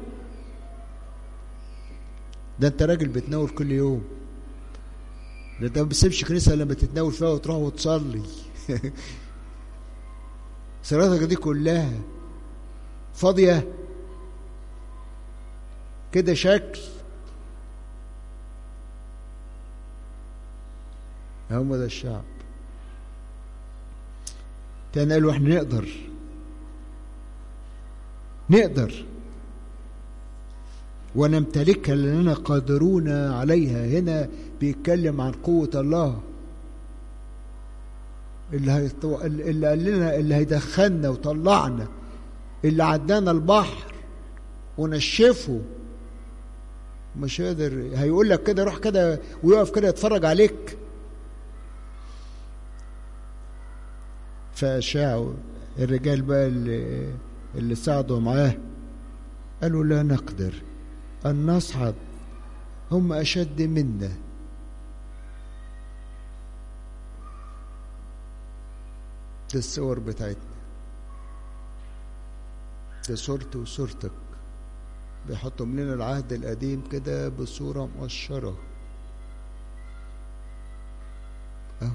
ده انت راجل بتناول كل يوم، ده انت ما بتسيبش كنيسة لما تتناول فيها وتروح وتصلي. صلاتك دي كلها فاضية كده شكل. هم ده الشعب. تاني قالوا احنا نقدر ونمتلكها لأننا قادرون عليها. هنا بيتكلم عن قوة الله اللي قال لنا، اللي هيدخلنا وطلعنا، اللي عدانا البحر ونشفه. مش قادر، هيقول لك كده روح كده ويقف كده يتفرج عليك. فشاعوا الرجال بقى اللي ساعدوا معاه قالوا لا نقدر أن نصعد، هم أشد منا. دي الصور بتاعتنا. ده صورتي وصورتك، بيحطهم لنا العهد القديم كده بصورة مقشرة اهو.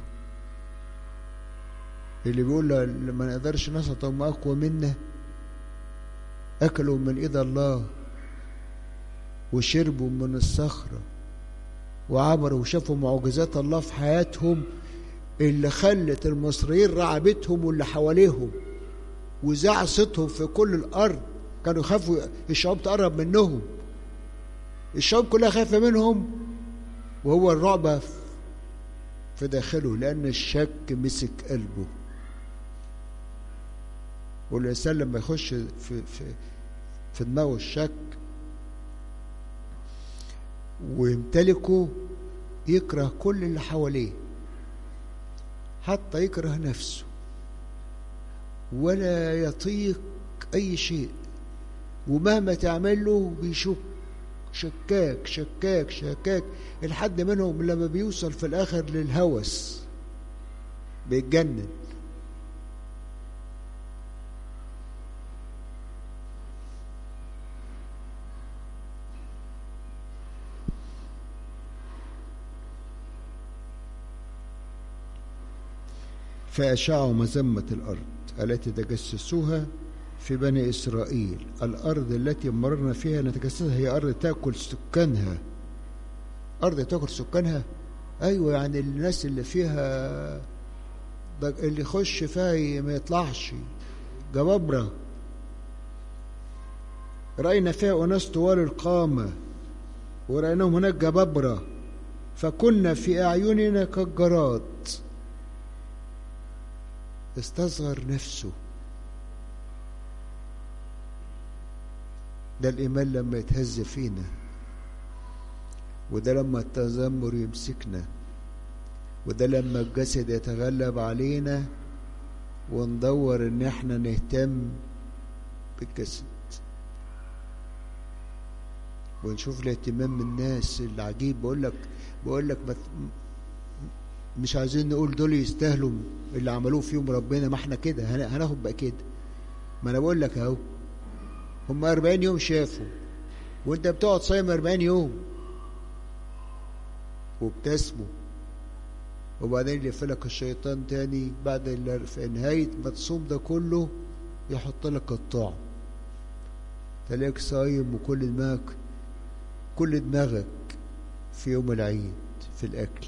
اللي بيقول لما نقدرش نسطا هم اقوى منا، اكلوا من ايد الله وشربوا من الصخرة وعبروا وشافوا معجزات الله في حياتهم اللي خلت المصريين رعبتهم واللي حواليهم وزع صوتهم في كل الارض. كانوا يخافوا الشعوب تقرب منهم، الشعوب كلها خايفة منهم، وهو الرعب في داخله لأن الشك مسك قلبه. والإنسان لما يخش في دماغه الشك ويمتلكه يكره كل اللي حواليه، حتى يكره نفسه ولا يطيق أي شيء، ومهما تعمل له بيشك، شكاك شكاك شكاك، الحد منهم لما بيوصل في الآخر للهوس بيتجنن. فأشاعوا مذمة الأرض التي تجسسوها في بني إسرائيل. الأرض التي مررنا فيها نتجسسها هي أرض تأكل سكانها. أرض تأكل سكانها، أيوة، يعني الناس اللي فيها اللي يخش فيها ما يطلعش، جبابرة. رأينا فيها أناس طوال القامة ورأيناهم هناك جبابرة، فكنا في أعيننا كالجراد. استصغر نفسه. ده الإيمان لما يتهز فينا، وده لما التذمر يمسكنا، وده لما الجسد يتغلب علينا وندور ان احنا نهتم بالجسد ونشوف الاهتمام من الناس العجيب. بقول لك مش عايزين نقول دول يستاهلوا اللي عملوه فيهم ربنا، ما احنا كده هناخد بقى كده. ما انا بقول لك اهو، هم 40 يوم شافوا، وانت بتقعد صايم 40 يوم وبتسمو، وبعدين يقفلك الشيطان تاني بعد في نهاية ما تصوم ده كله يحط لك الطعم، تلاقيك صايم وكل دماغك في يوم العيد في الأكل.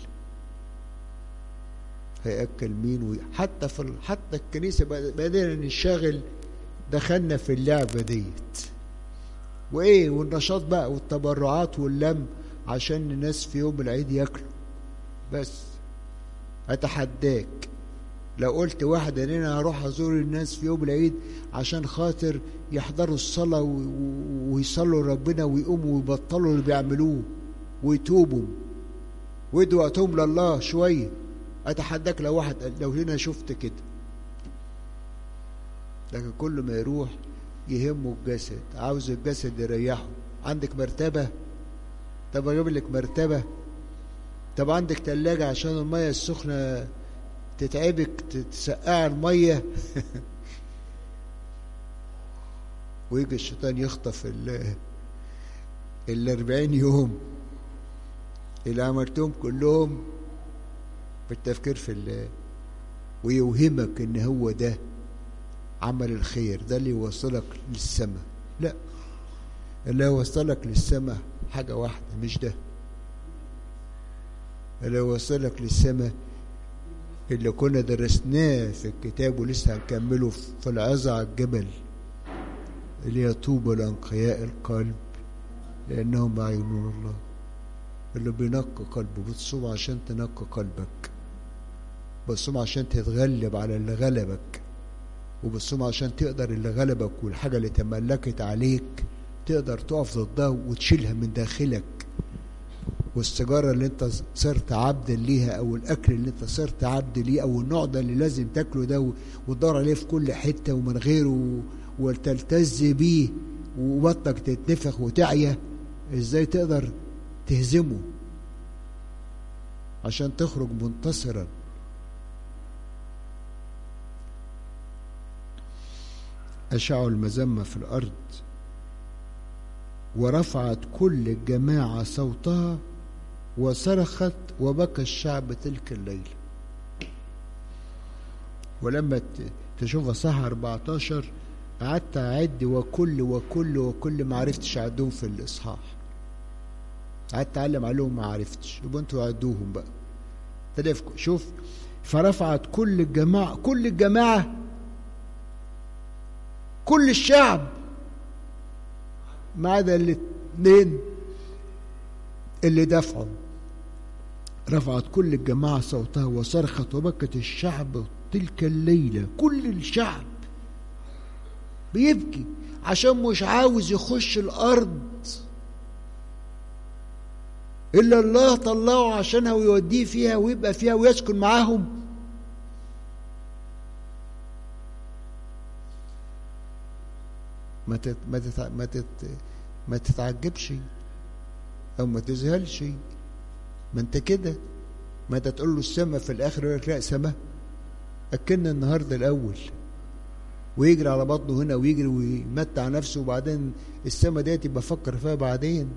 هيأكل مين؟ حتى الكنيسة بدأنا نشتغل، دخلنا في اللعبة ديت وإيه، والنشاط بقى والتبرعات واللم عشان الناس في يوم العيد يأكلوا. بس أتحداك لو قلت واحد ان انا هروح ازور الناس في يوم العيد عشان خاطر يحضروا الصلاة ويصلوا ربنا ويقوموا ويبطلوا اللي بيعملوه ويتوبوا ويدوا وقتهم لله شوية، اتحداك لو هنا شفت كده. لكن كل ما يروح يهمه الجسد، عاوز الجسد يريحه. عندك مرتبة؟ طب اجيب لك مرتبة. طب عندك تلاجة عشان المية السخنة تتعبك تسقع المية ويجي الشيطان يخطف 40 يوم اللي عملتهم كلهم بالتفكير في الله، ويوهمك ان هو ده عمل الخير، ده اللي يوصلك للسماء. لا، اللي يوصلك للسماء حاجة واحدة، مش ده. اللي يوصلك للسماء اللي كنا درسناه في الكتاب ولسه هنكمله في العظة على الجبل، اللي يطوبى لأنقياء القلب لأنهم يعينون الله. اللي بينقى قلبه، بتصوم عشان تنقى قلبك، بتصوم عشان تتغلب على اللي غلبك، وبتصوم عشان تقدر اللي غلبك والحاجة اللي تملكت عليك تقدر تقف ضدها وتشيلها من داخلك. والسيجارة اللي انت صرت عبد ليها، او الاكل اللي انت صرت عبد ليه، او النوع ده اللي لازم تاكله ده وتدور عليه في كل حتة ومن غيره وتلتز بيه وبطنك تتنفخ وتعيا، ازاي تقدر تهزمه عشان تخرج منتصرا؟ أشاعوا المذمة في الأرض، ورفعت كل الجماعة صوتها وصرخت وبكى الشعب تلك الليلة. ولما تشوف صح 14 قعدت أعد وكل ما عرفتش أعدهم في الإصحاح، قعدت أعلم عليهم ما عرفتش، يبقى أنتوا عدوهم بقى. شوف، فرفعت كل الجماعة كل الشعب ما عدا الاثنين اللي دفعوا. رفعت كل الجماعة صوتها وصرخت وبكت الشعب تلك الليلة. كل الشعب بيبكي عشان مش عاوز يخش الأرض إلا الله طلعه عشانها ويوديه فيها ويبقى فيها ويسكن معاهم. ما تتعجبش أو ما تذهلش. ما أنت كده، ما أنت تقول له السماء في الآخر يقول لك لا سماء أكلنا النهاردة الأول، ويجري على بطنه هنا ويجري ويمتع نفسه، وبعدين السماء ديت يبقى فكر فيها بعدين.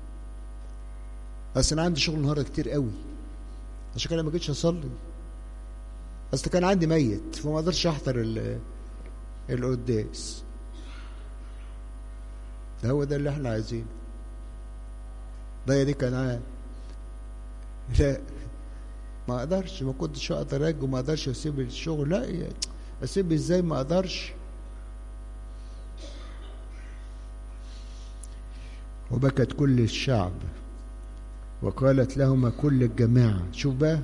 أصل أنا عندي شغل النهارده كتير قوي، عشان كده ما جيتش أصلي. أصل كان عندي ميت فما قدرتش أحضر القداس. ده هو ده اللي احنا عايزينه. دي كان لا ما اقدرش، ما كنتش اقدر اجي وما اقدرش اسيب الشغل. لا اسيب ازاي؟ ما اقدرش. وبكت كل الشعب وقالت لهما كل الجماعة. شوف بقى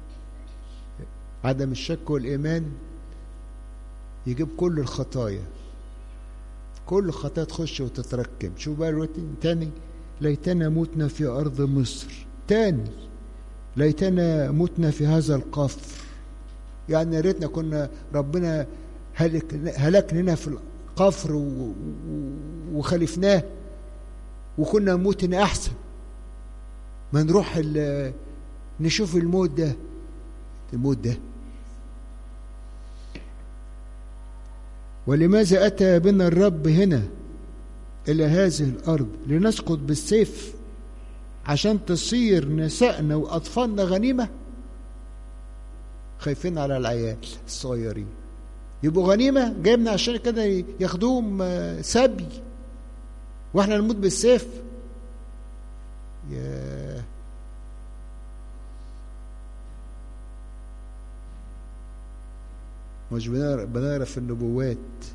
عدم الشك والإيمان يجيب كل الخطايا، كل الخطايا تخش وتتركب. شوف بقى الوقت تاني، ليتنا متنا في أرض مصر. تاني ليتنا متنا في هذا القفر. يعني يا ريتنا كنا ربنا هلكنا في القفر وخلفناه، وكنا موتنا أحسن ما نروح نشوف الموت ده. ولماذا أتى بنا الرب هنا إلى هذه الأرض لنسقط بالسيف عشان تصير نسائنا وأطفالنا غنيمة؟ خايفين على العيال الصغيرين يبقوا غنيمة، جايبنا عشان كده ياخدوهم سبي واحنا نموت بالسيف. ياه، مش بنقرا في النبوات.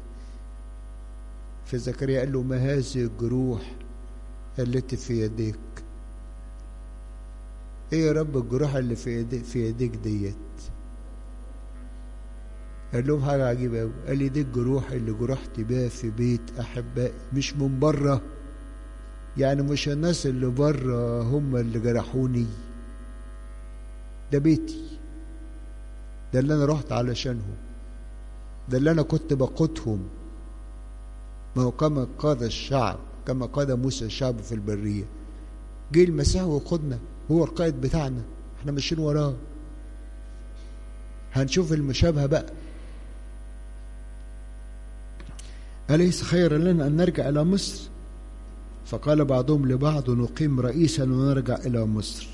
في زكريا قال له ما هذه الجروح التي في يديك؟ ايه يا رب الجروح اللي في يديك ديت؟ قال لهم حاجه عجيبه قوي، قال لي دي الجروح اللي جرحت بيها في بيت احبائي، مش من بره. يعني مش الناس اللي بره هم اللي جرحوني، ده بيتي، ده اللي انا رحت علشانهم، ده اللي انا كنت بقودهم. ما هو كما قاد الشعب، كما قاد موسى الشعب في البرية، جه المسيح وقودنا، هو القائد بتاعنا، احنا ماشيين وراه. هنشوف المشابهة بقى. أليس خيرا لنا أن نرجع إلى مصر؟ فقال بعضهم لبعض نقيم رئيسا ونرجع إلى مصر.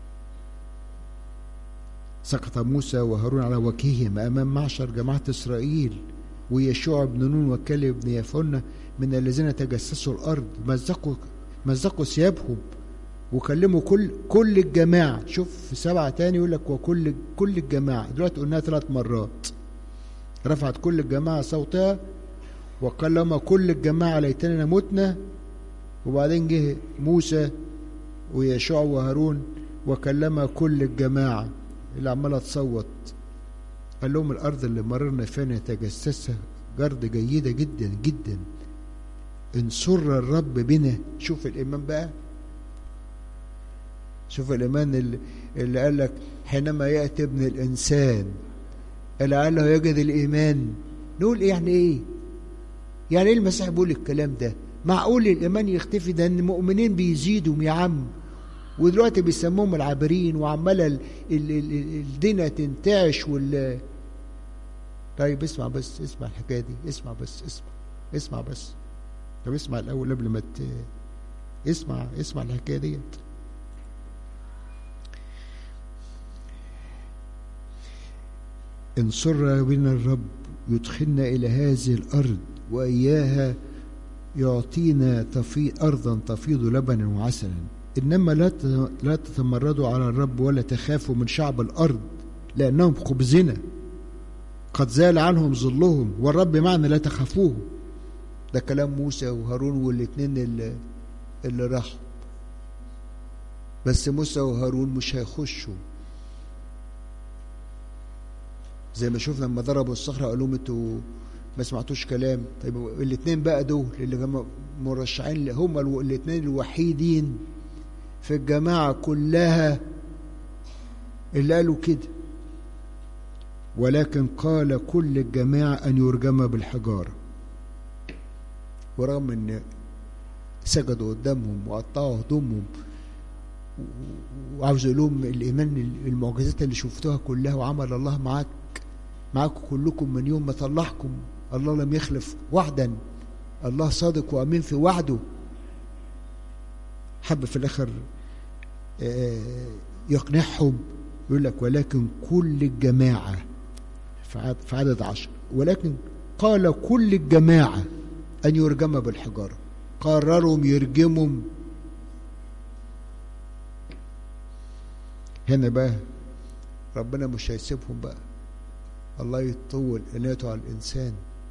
سقط موسى وهارون على وجههما أمام معشر جماعة إسرائيل، ويشوع بن نون وكالب بن يفنة من الذين تجسسوا الأرض مزقوا ثيابهم وكلموا كل الجماعة. شوف في 7 تاني يقول لك وكل الجماعة، دلوقتي قلناها 3 مرات. رفعت كل الجماعة صوتها وكلم كل الجماعة ليتنا متنا. وبعدين جه موسى ويشوع وهارون وكلم كل الجماعة اللي عمالة تصوت، قال لهم الأرض اللي مررنا فيها نتجسسها جرد جيدة جدا جدا، إن سر الرب بنا. شوف الإيمان بقى، شوف الإيمان اللي قال لك حينما يأتي ابن الإنسان لعله يجد الإيمان. نقول يعني إيه؟ يعني إيه المسيح بيقول الكلام ده؟ معقول الإيمان يختفي؟ ده إن المؤمنين بيزيدوا يا عم، ودلوقتي بيسموهم العابرين، وعمالة الدنيا تنتعش طيب اسمع بس، اسمع الحكاية دي، اسمع بس، اسمع. اسمع بس. طب اسمع الاول قبل ما اسمع الحكايه ديت. إن سر بنا الرب يدخلنا إلى هذه الأرض وإياها يعطينا أرضا تفيض لبنا وعسلا، إنما لا تتمردوا على الرب ولا تخافوا من شعب الأرض لأنهم خبزنا قد زال عنهم ظلهم والرب معنا لا تخافوه. ده كلام موسى وهارون والاثنين اللي راحوا، بس موسى وهارون مش هيخشوا زي ما شوفنا لما ضربوا الصخرة قالوا لهم انتوا ما سمعتوش كلام. طيب الاثنين بقى دول اللي كانوا مرشحين هم الاثنين الوحيدين في الجماعة كلها اللي قالوا كده، ولكن قال كل الجماعة أن يرجم بالحجارة، ورغم أن سجدوا قدامهم وقطعوا هدومهم وعاوزوا لهم الإيمان المعجزات اللي شفتوها كلها وعمل الله معاكم كلكم من يوم ما طلعكم. الله لم يخلف وعدا، الله صادق وأمين في وعده. حب في الآخر يقنعهم، يقول لك ولكن كل الجماعة في عدد 10، ولكن قال كل الجماعة أن يرجم بالحجارة. قرروا يرجمهم. هنا بقى ربنا مش هيسيبهم بقى، الله يطول عنايته على الإنسان،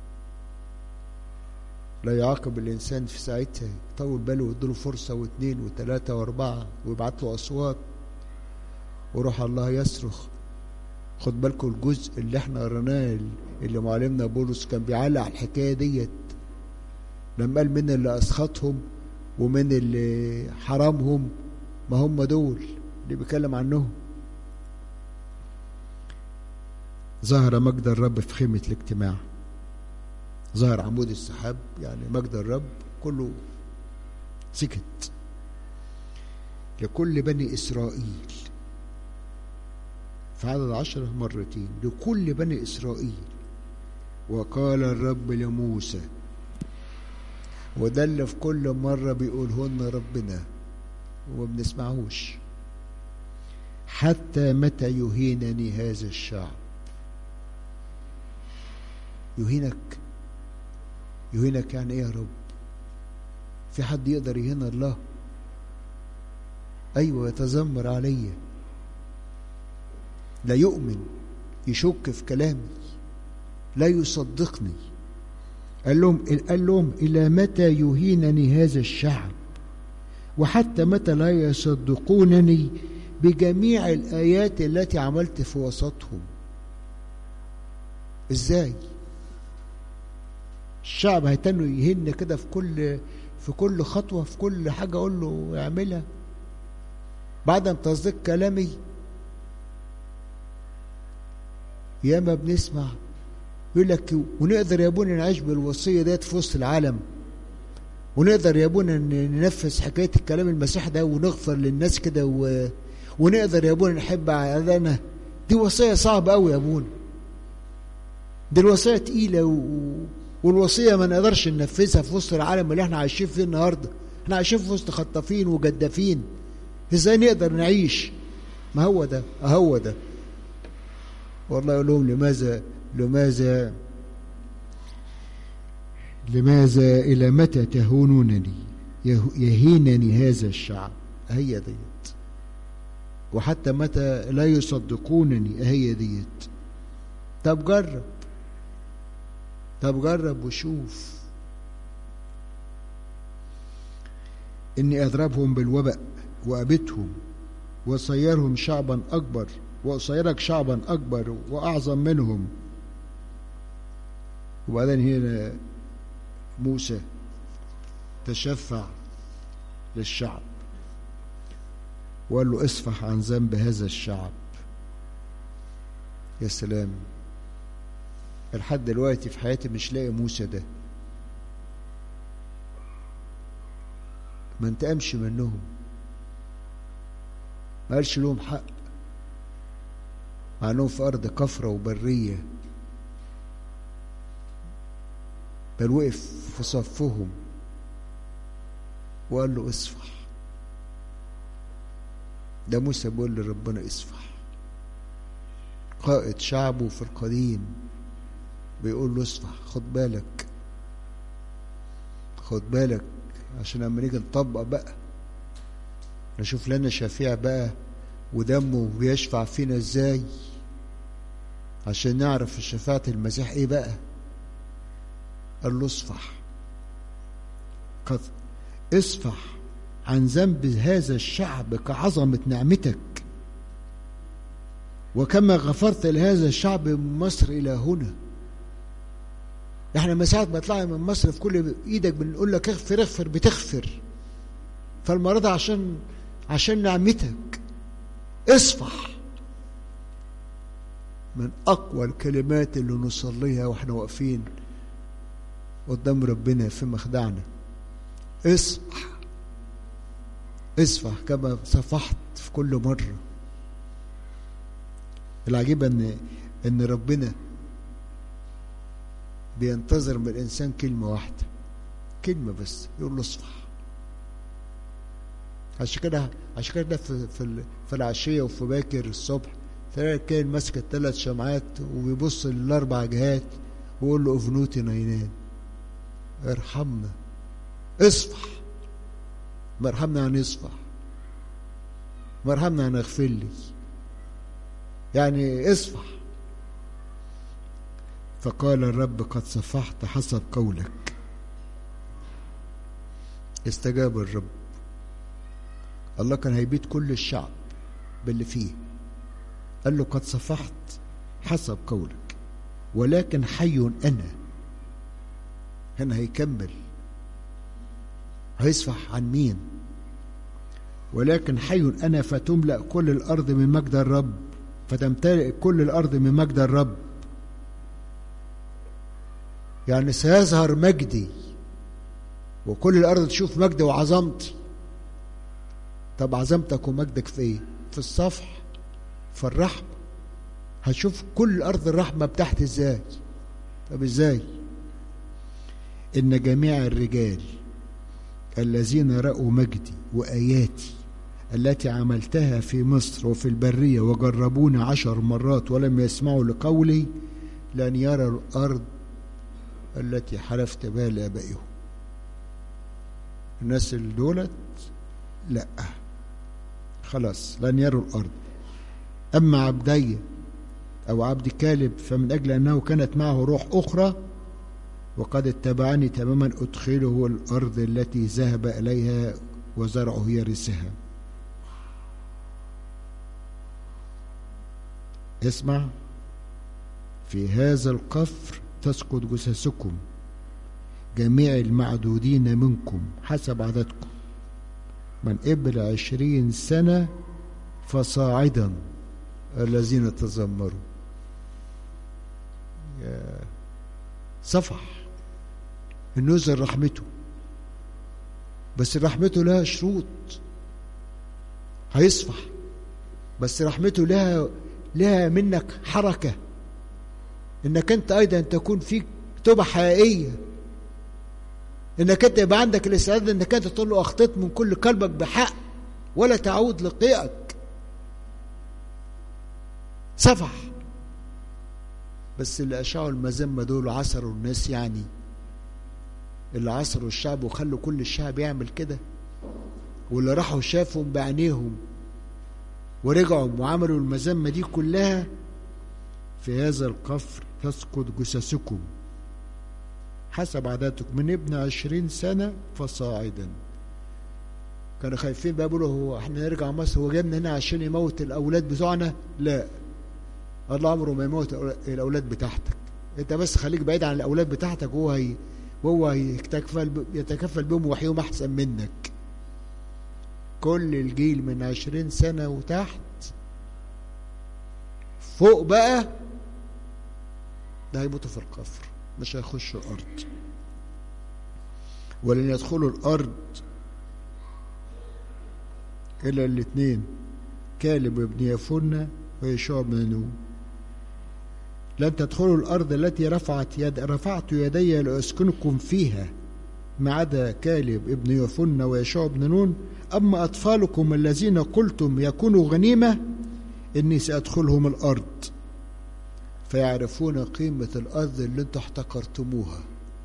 لا يعاقب الإنسان في ساعتها، يطول باله ويديله فرصة واثنين وثلاثة واربعة ويبعت له أصوات وروح الله يصرخ. خد بالكم الجزء اللي احنا قرناه اللي معلمنا بولس كان بيعلق على الحكاية ديت لما قال من اللي أسخطهم ومن اللي حرمهم، ما هم دول اللي بيتكلم عنهم. ظهر مجد الرب في خيمة الاجتماع، ظهر عمود السحاب، يعني مجد الرب كله سكت لكل بني إسرائيل في عدد 10 مرتين، لكل بني إسرائيل. وقال الرب لموسى، وده اللي في كل مرة بيقولهن ربنا وما بنسمعوش، حتى متى يهينني هذا الشعب؟ يهينك يعني ايه يا رب؟ في حد يقدر يهين الله؟ ايوه، يتذمر عليا، لا يؤمن، يشك في كلامي، لا يصدقني. قال لهم الى متى يهينني هذا الشعب وحتى متى لا يصدقونني بجميع الآيات التي عملت في وسطهم؟ ازاي الشعب هيتنوا يهن كده في كل خطوة، في كل حاجة اقول له اعملها بعد ان تصدق كلامي؟ ياما بنسمع يقول لك ونقدر يا ابونا نعيش بالوصية ديت في وسط العالم، ونقدر يا ابونا ننفذ حكاية الكلام المسيح ده ونغفر للناس كده ونقدر يا ابونا نحب أعدائنا. دي وصية صعبة قوي يا ابونا، دي الوصية تقيلة والوصية ما نقدرش ننفذها في وسط العالم اللي احنا عايشين فيه النهاردة. احنا عايشين في وسط خطافين وجدافين، ازاي نقدر نعيش؟ ما هو ده والله يقول لهم لماذا إلى متى تهونونني؟ يهينني هذا الشعب، هي ديت. وحتى متى لا يصدقونني، هي ديت. طب جرب وشوف. إني أضربهم بالوباء وأبتهم وأصيرهم شعبا أكبر، وأصيرك شعبا أكبر وأعظم منهم. وبعدين هنا موسى تشفع للشعب وقال له اصفح عن ذنب هذا الشعب. يا سلام، لحد دلوقتي في حياتي مش لاقي موسى ده، ما انتقمش منهم، ما قالش لهم حق مع انهم في ارض كفرة وبرية. بل وقف في صفهم وقال له اصفح. ده موسى بيقول لربنا اصفح، قائد شعبه في القديم بيقول له اصفح، خد بالك خد بالك، عشان لما نيجي نطبق بقى نشوف لنا شفيع بقى ودمه بيشفع فينا ازاي، عشان نعرف شفاعة المسيح ايه بقى. قال له اصفح، قد اصفح عن ذنب هذا الشعب كعظمة نعمتك، وكما غفرت لهذا الشعب من مصر إلى هنا. احنا من ساعة ما طلعنا من مصر في كل ايدك بنقول لك اغفر اغفر، بتغفر. فالمرة ده عشان نعمتك اصفح. من اقوى الكلمات اللي نصليها واحنا واقفين قدام ربنا في مخدعنا، اصفح اصفح كما صفحت في كل مرة. العجيب ان ربنا بينتظر من الانسان كلمة واحدة، كلمة بس، يقول له اصفح. عشان كده في العشية وفي باكر الصبح تلاقي كان ماسك ال3 شمعات وبيبص ل4 جهات ويقول له افنوتي نينان، ارحمنا اصفح. ما ارحمنا يعني اصفح، ما ارحمنا يعني اغفر لي، يعني اصفح. فقال الرب قد صفحت حسب قولك. استجاب الرب. الله كان هيبيد كل الشعب باللي فيه، قال له قد صفحت حسب قولك، ولكن حي أنا. هنا هيكمل، هيصفح عن مين؟ ولكن حي أنا فتملأ كل الأرض من مجد الرب، فتمتلئ كل الأرض من مجد الرب. يعني سيظهر مجدي وكل الأرض تشوف مجدي وعظمتي. طب عظمتك ومجدك في ايه؟ في الصفح، في الرحمة. هتشوف كل الأرض الرحمة بتاعتي ازاي. طب ازاي؟ إن جميع الرجال الذين رأوا مجدي وآياتي التي عملتها في مصر وفي البرية وجربوني 10 مرات ولم يسمعوا لقولي لن يروا الأرض التي حلفت بها لآبائهم. الناس اللي دولت لا، خلاص لن يروا الأرض. أما عبدي أو عبد كالب فمن أجل أنه كانت معه روح أخرى وقد اتبعني تماما أدخله الأرض التي ذهب إليها وزرعه يرثها. اسمع، في هذا القفر تسقط جثثكم جميع المعدودين منكم حسب عددكم من قبل 20 سنة فصاعدا الذين تذمروا. صفح النزل رحمته، بس رحمته لها شروط. هيصفح بس رحمته لها منك حركة، انك انت ايضا تكون فيك توبة حقيقية، انك انت يبقى عندك الاستعداد انك انت تقول له اخطيت من كل قلبك بحق ولا تعود لقيئك. صفح. بس اللي اشاعوا المذمة دول عصروا الناس، يعني اللي عصروا الشعب وخلوا كل الشعب يعمل كده، واللي راحوا شافهم بعينيهم ورجعوا وعملوا المذمة دي كلها. في هذا القفر تسقط جثثكم حسب عاداتكم من ابن 20 سنة فصاعدا. كانوا خايفين بقى، بيقولوا هو احنا نرجع مصر، هو جايبنا هنا عشان يموت الأولاد بتوعنا؟ لا، الله عمره ما يموت الأولاد بتاعتك، انت بس خليك بعيد عن الأولاد بتاعتك، وهو يتكفل بهم ويحييهم أحسن منك. كل الجيل من 20 سنة وتحت فوق بقى ده هيموتوا في القفر، مش هيخشوا الأرض. ولن يدخلوا الأرض إلا الاثنين، كالب ابن يفنة ويشوع بن نون. لن تدخلوا الأرض التي رفعت يدي لأسكنكم فيها، ما عدا كالب ابن يفن ويشوع بن نون. أما أطفالكم الذين قلتم يكونوا غنيمة إني سأدخلهم الأرض فيعرفون قيمة الأرض اللي انتم احتقرتموها.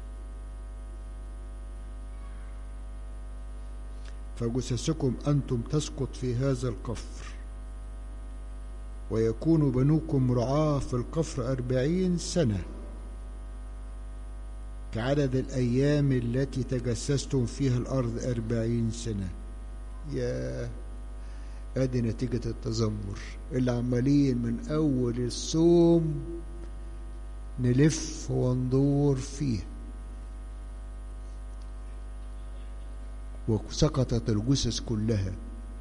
فجثثكم أنتم تسقط في هذا القفر، ويكون بنوكم رعاة في القفر 40 سنة كعدد الأيام التي تجسستم فيها الأرض 40 سنة. يا ادي نتيجة التذمر اللي عمالين من أول الصوم نلف وندور فيه. وسقطت الجثث كلها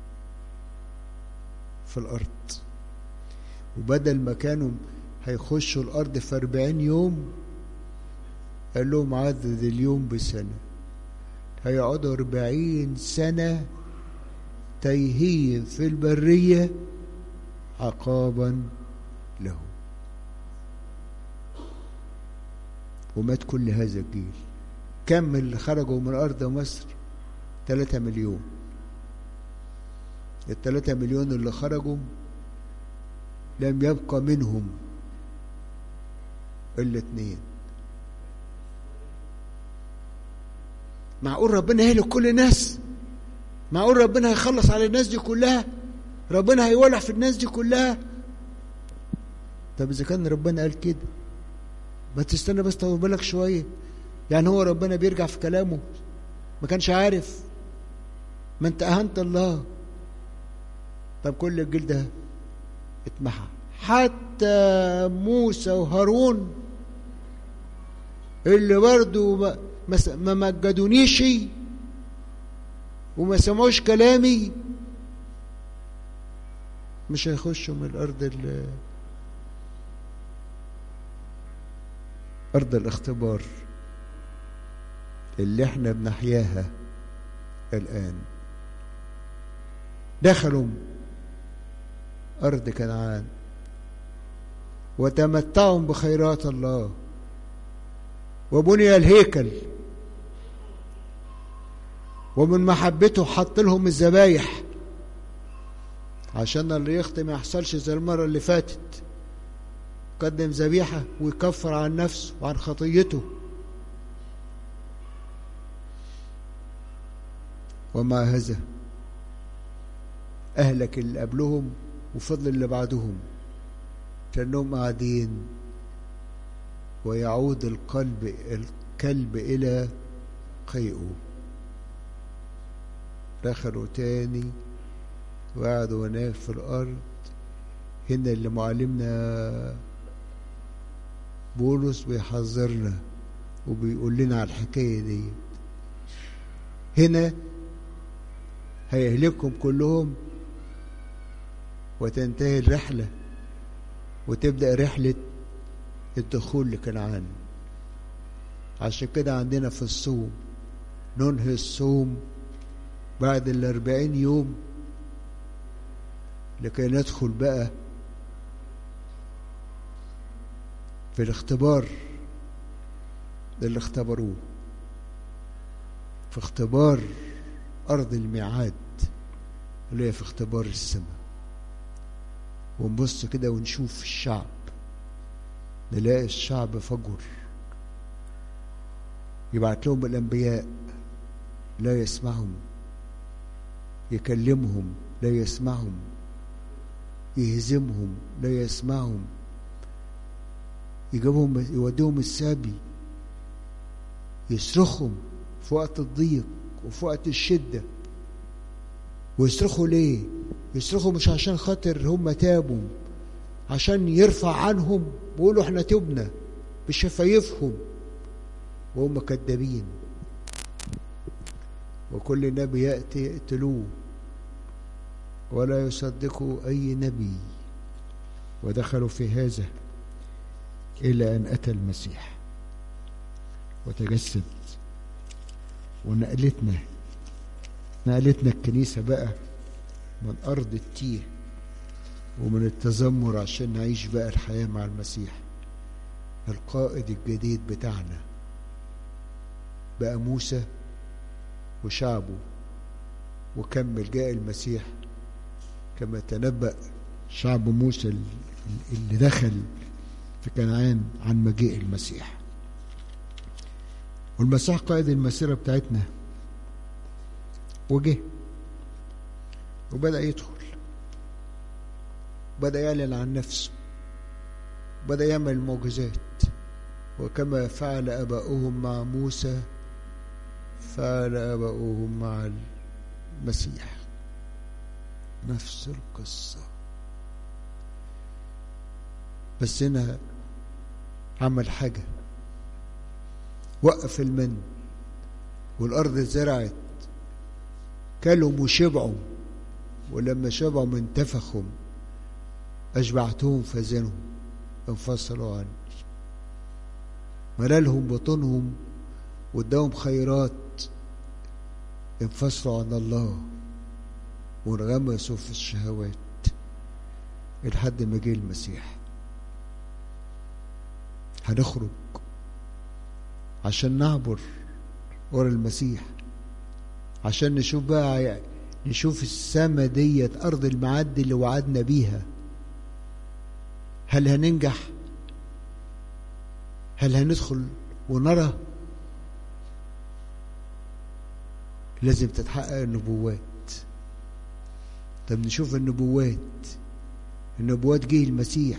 في الأرض، وبدل ما كانوا هيخشوا الأرض في 40 يوم قال لهم عدد اليوم بسنة، هيقعدوا 40 سنة تايهين في البرية عقابا له. ومات كل هذا الجيل. كم اللي خرجوا من أرض مصر؟ 3 مليون. 3 مليون اللي خرجوا لم يبقى منهم إلا 2. معقول ربنا يهلك كل الناس؟ معقول ربنا هيخلص على الناس دي كلها؟ ربنا هيولع في الناس دي كلها؟ طب إذا كان ربنا قال كده ما تستنى بس طول بالك شوية. يعني هو ربنا بيرجع في كلامه؟ ما كانش عارف؟ ما انت أهنت الله. طب كل الجيل ده اتمحى، حتى موسى وهارون اللي برضو ما مجدونيش وما سمعوش كلامي مش هيخشوا من أرض الاختبار اللي احنا بنحياها الآن. دخلوا أرض كنعان وتمتعوا بخيرات الله، وبني الهيكل، ومن محبته حط لهم الذبايح عشان اللي يخطئ ما يحصلش زي المرة اللي فاتت، قدم ذبيحة ويكفر عن نفسه وعن خطيته. ومع هذا أهلك اللي قبلهم وفضل اللي بعدهم، كأنهم قاعدين ويعود الكلب إلى قيئه. دخلوا تاني وقعدوا هناك في الأرض. هنا اللي معلمنا بولس بيحذرنا وبيقول لنا على الحكاية دي. هنا هيهلكهم كلهم وتنتهي الرحلة وتبدأ رحلة الدخول لكنعان. عشان كده عندنا في الصوم ننهي الصوم بعد 40 يوم لكي ندخل بقى في الاختبار اللي اختبروه، في اختبار أرض الميعاد اللي هي في اختبار السماء. ونبص كده ونشوف الشعب، نلاقي الشعب فجر، يبعت لهم الأنبياء لا يسمعهم، يكلمهم لا يسمعهم، يهزمهم لا يسمعهم، يجيبهم يوديهم السبي، يصرخهم في وقت الضيق وفي وقت الشدة. ويصرخوا ليه؟ يصرخوا مش عشان خاطر هم تابوا، عشان يرفع عنهم ويقولوا احنا تبنا بشفايفهم وهم كذابين. وكل نبي يأتي يقتلوه ولا يصدقوا أي نبي. ودخلوا في هذا إلى أن أتى المسيح وتجسد ونقلتنا الكنيسة بقى من أرض التيه ومن التذمر عشان نعيش بقى الحياة مع المسيح. القائد الجديد بتاعنا بقى موسى وشعبه، وكمل جاء المسيح كما تنبأ شعب موسى اللي دخل في كنعان عن مجيء المسيح. والمسيح قائد المسيرة بتاعتنا، وجه وبدأ يدخل، بدأ يعلن عن نفسه، بدأ يعمل معجزات، وكما فعل آباؤهم مع موسى فعل آباؤهم مع المسيح، نفس القصة. بس هنا عمل حاجة، وقف المن والأرض زرعت، كلهم وشبعوا، ولما شبعوا من تفخهم أشبعتهم فزنهم انفصلوا عني، ملالهم بطونهم واداهم خيرات، انفصلوا عن الله وانغمسوا في الشهوات لحد ما جه المسيح. هنخرج عشان نعبر ورا المسيح، عشان نشوف بقى، نشوف السما ديت أرض المعد اللي وعدنا بيها. هل هننجح؟ هل هندخل ونرى؟ لازم تتحقق النبوات. طب نشوف النبوات جه المسيح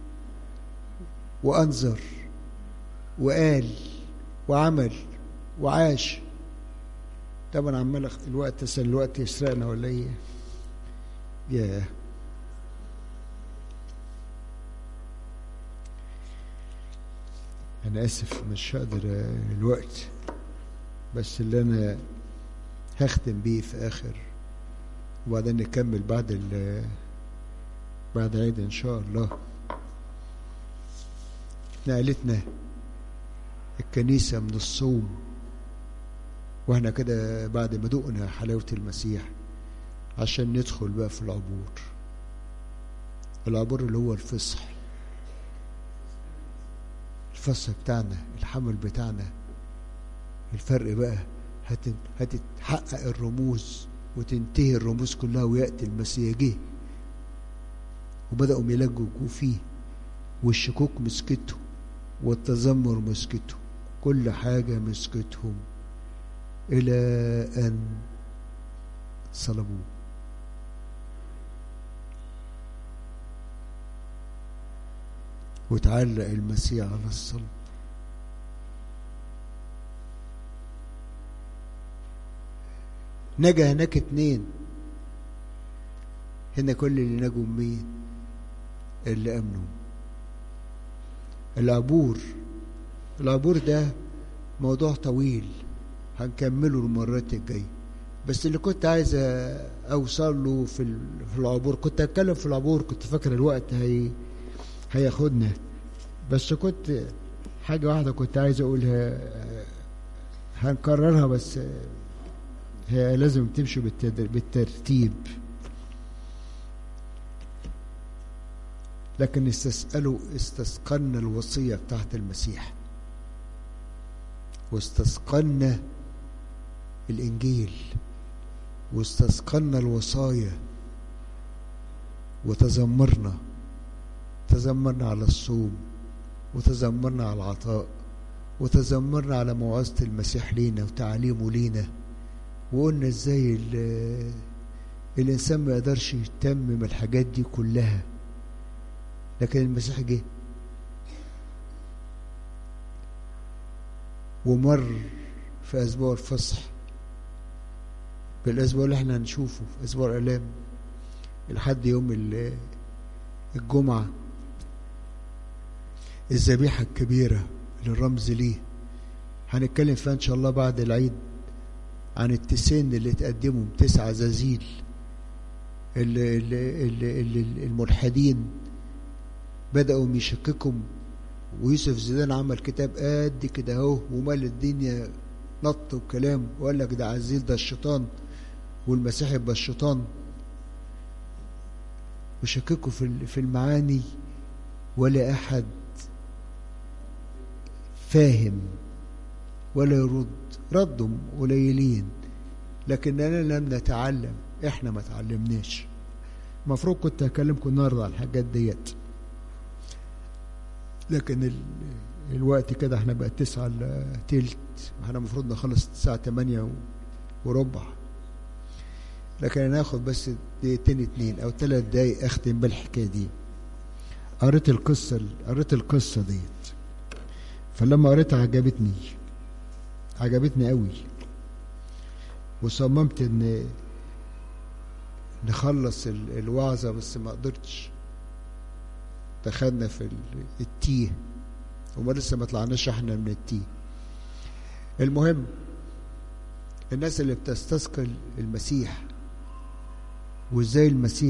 وأنذر وقال وعمل وعاش. طبعا عمال الوقت يسرقنا ولا ايه؟ ياه، انا اسف مش هقدر الوقت، بس اللي انا هختم بيه في اخر، وبعدين نكمل بعد عيد ان شاء الله. نقلتنا الكنيسة من الصوم واحنا كده بعد ما دقنا حلاوة المسيح، عشان ندخل بقى في العبور اللي هو الفصح بتاعنا، الحمل بتاعنا. الفرق بقى هتتحقق الرموز وتنتهي الرموز كلها، ويأتي المسيح جه وبدأوا يلجوا فيه، والشكوك مسكته والتذمر مسكته، كل حاجة مسكتهم إلى أن صلبوه. وتعلق المسيح على الصلب. نجا هناك 2، هنا كل اللي نجوا مين؟ اللي أمنوا. العبور ده موضوع طويل هنكمله المرات الجاية، بس اللي كنت عايز أوصل له في العبور، كنت أتكلم في العبور، كنت فاكر الوقت هياخدنا، بس كنت حاجة واحدة كنت عايز أقولها هنكررها، بس هي لازم تمشي بالترتيب. لكن استثقلنا الوصية بتاعت المسيح، واستثقلنا الإنجيل، واستثقلنا الوصايا، وتذمرنا على الصوم، وتذمرنا على العطاء، وتذمرنا على موعظة المسيح لينا وتعليمه لينا، وقلنا ازاي الإنسان ما يقدرش يتمم الحاجات دي كلها. لكن المسيح جه ومر في أسبوع الفصح، بالأسبوع اللي احنا هنشوفه في أسبوع الآلام لحد يوم الجمعة، الذبيحة الكبيرة اللي الرمز ليه. هنتكلم فيها إن شاء الله بعد العيد عن التسين اللي تقدموا 9 عزازيل اللي الملحدين بدأوا يشككوا، ويوسف زيدان عمل كتاب قد كده اهو ومال الدنيا نط وكلام، وقال لك ده عزيز ده الشيطان، والمسيح يبقى الشيطان، وشككوا في المعاني، ولا أحد فاهم ولا يرد، ردهم قليلين، لكننا لم نتعلم، احنا ما تعلمناش. المفروض كنت هكلمكم النهارده على الحاجات ديت، لكن الوقت كده احنا بقى 9:15، احنا المفروض نخلص الساعة 8:15، لكن انا هاخد بس دقيقتين 2 أو 3 دقايق اختم بالحكاية دي. قريت القصة ديت، فلما قريتها عجبتني قوي، وصممت ان نخلص الوعظة، بس ما قدرتش، دخلنا في التيه وما لسه ما طلعناش احنا من التيه. المهم، الناس اللي بتستثقل المسيح، وازاي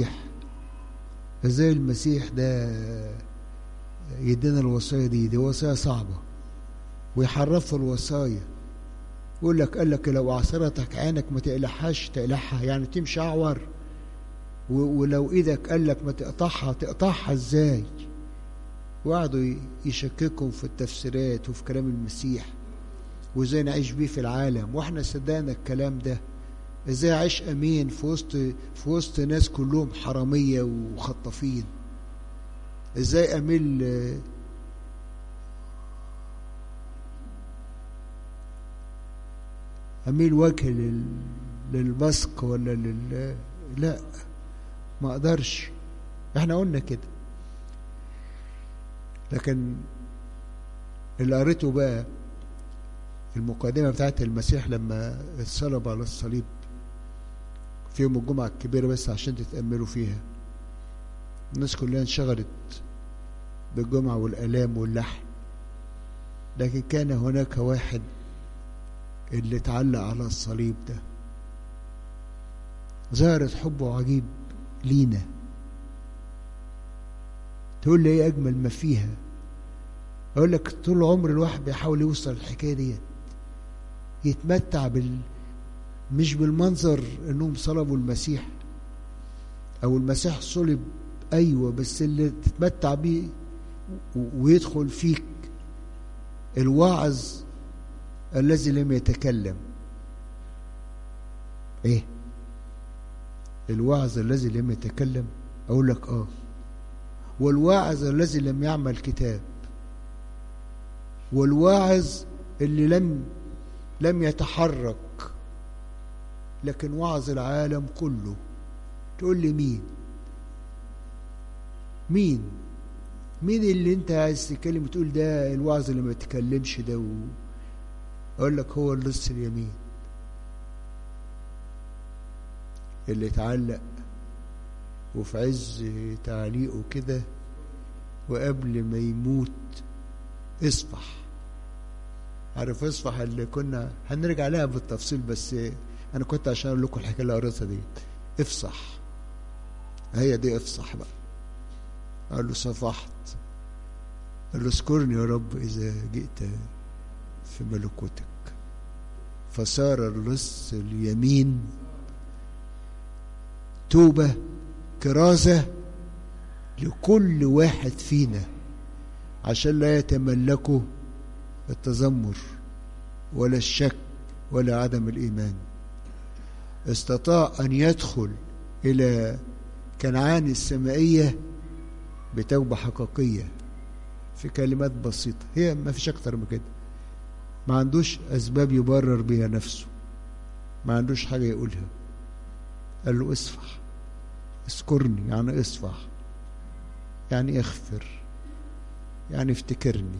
المسيح ده يدينا الوصايا دي وصايا صعبة، ويحرفوا الوصايا. يقول لك قال لك لو عصرتك عينك ما تقلعها، يعني تمشي اعور، ولو ايدك قال لك ما تقطعها ازاي؟ وقعدوا يشككوا في التفسيرات وفي كلام المسيح، وازاي نعيش بيه في العالم، واحنا صدقنا الكلام ده. ازاي اعيش امين في وسط ناس كلهم حرامية وخطافين؟ ازاي اميل وجه للمسك ولا لا، ما اقدرش. احنا قلنا كده. لكن اللي قريته بقى المقدمة بتاعت المسيح لما اتصلب على الصليب في يوم الجمعة الكبيرة، بس عشان تتأملوا فيها. الناس كلها انشغلت بالجمعة والآلام واللحن، لكن كان هناك واحد اللي اتعلق على الصليب ده، ظهرت حبه عجيب لينا. تقول لي ايه اجمل ما فيها؟ اقول لك طول عمر الواحد بيحاول يوصل الحكايه دي، يتمتع مش بالمنظر انهم صلبوا المسيح او المسيح صلب، ايوه، بس اللي تتمتع بيه ويدخل فيك الوعظ الذي لم يتكلم. ايه الوعظ الذي لم يتكلم؟ اقول لك والواعظ الذي لم يعمل كتاب، والواعظ اللي لم يتحرك، لكن وعظ العالم كله. تقول لي مين اللي انت عايز تتكلم وتقول ده الوعظ اللي ما يتكلمش ده؟ اقول لك هو اللص اليمين اللي اتعلق، وفي عز تعليقه كده وقبل ما يموت اصفح. عارف اصفح اللي كنا هنرجع لها بالتفصيل، بس انا كنت عشان اقول لكم الحكايه اللي قريتها دي. افصح، هي دي افصح بقى. قال له صفحت، قال له اذكرني يا رب اذا جئت في ملكوتك. فصار اللص اليمين توبة كرازة لكل واحد فينا، عشان لا يتملكوا التذمر ولا الشك ولا عدم الإيمان. استطاع أن يدخل إلى كنعان السمائية بتوبة حقيقية في كلمات بسيطة، هي ما فيش أكتر من كده. ما عندوش أسباب يبرر بها نفسه، ما عندوش حاجة يقولها. قال له اصفح، اذكرني يعني اصفح، يعني اغفر، يعني افتكرني.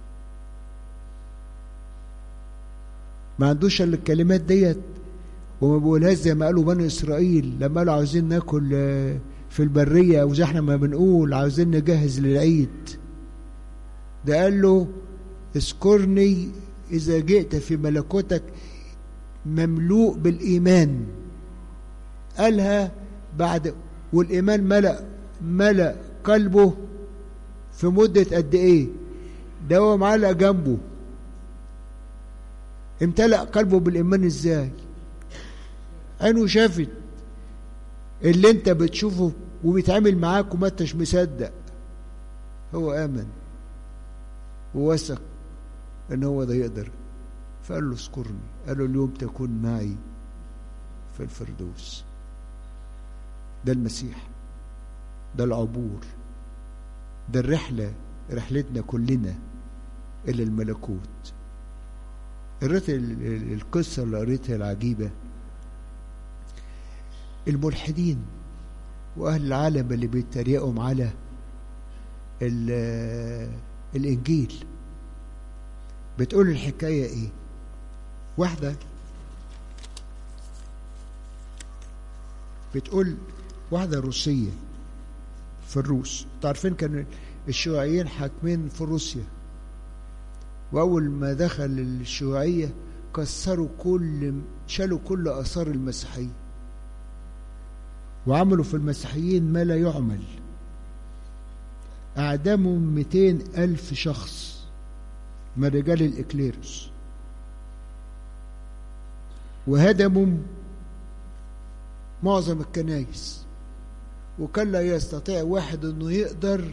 ما عندوش الا الكلمات ديت، وما بيقولهاش زي ما قالوا بني اسرائيل لما قالوا عاوزين ناكل في البريه، او زي احنا ما بنقول عاوزين نجهز للعيد. ده قال له اذكرني اذا جئت في ملكوتك، مملوء بالايمان. قالها بعد، والايمان ملأ قلبه في مدة قد ايه؟ ده هو معلق جنبه. امتلأ قلبه بالايمان ازاي؟ عينه شافت اللي انت بتشوفه وبيتعامل معاك وما انتش مصدق. هو امن ووثق ان هو ده يقدر. فقال له اذكرني، قال له اليوم تكون معي في الفردوس. ده المسيح، ده العبور، ده الرحلة، رحلتنا كلنا إلى الملكوت. قريت القصة اللي قريتها العجيبة، الملحدين وأهل العالم اللي بيتريقوا على الإنجيل. بتقول الحكاية إيه؟ بتقول واحدة روسية في الروس. تعرفين كان الشيوعيين حاكمين في روسيا، وأول ما دخل الشيوعية شالوا كل آثار المسيحية، وعملوا في المسيحيين ما لا يعمل. أعدموا 200,000 شخص من رجال الإكليروس، وهدموا معظم الكنائس، وكان لا يستطيع واحد انه يقدر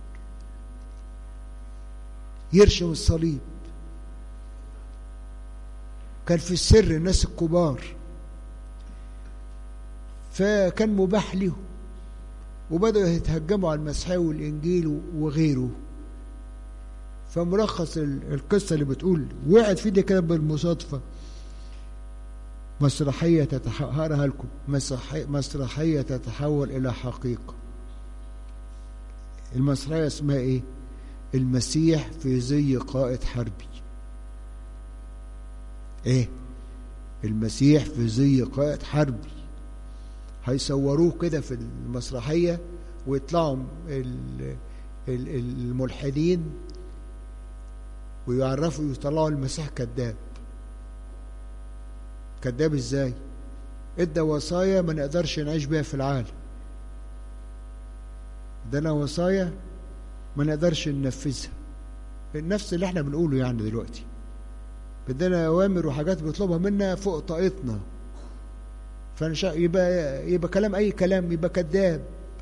يرشم الصليب. كان في السر الناس الكبار، فكان مباح لهم، وبدأوا يتهجموا على المسيحية والإنجيل وغيره. فملخص القصة اللي بتقول وقعت في دي كده بالمصادفة مسرحية هقراها لكم، مسرحية تتحول إلى حقيقة. المسرحية اسمها إيه؟ المسيح في زي قائد حربي. إيه؟ المسيح في زي قائد حربي. هيصوروه كده في المسرحية، ويطلعوا الملحدين ويعرفوا يطلعوا المسيح كذاب. كذاب ازاي؟ ادى وصايا ما نقدرش نعيش بيها في العالم، ادانا وصايا ما نقدرش ننفذها، نفس اللي احنا بنقوله يعني دلوقتي. بدنا اوامر وحاجات بيطلبها منا فوق طاقتنا، يبقى كلام اي كلام، يبقى كذاب.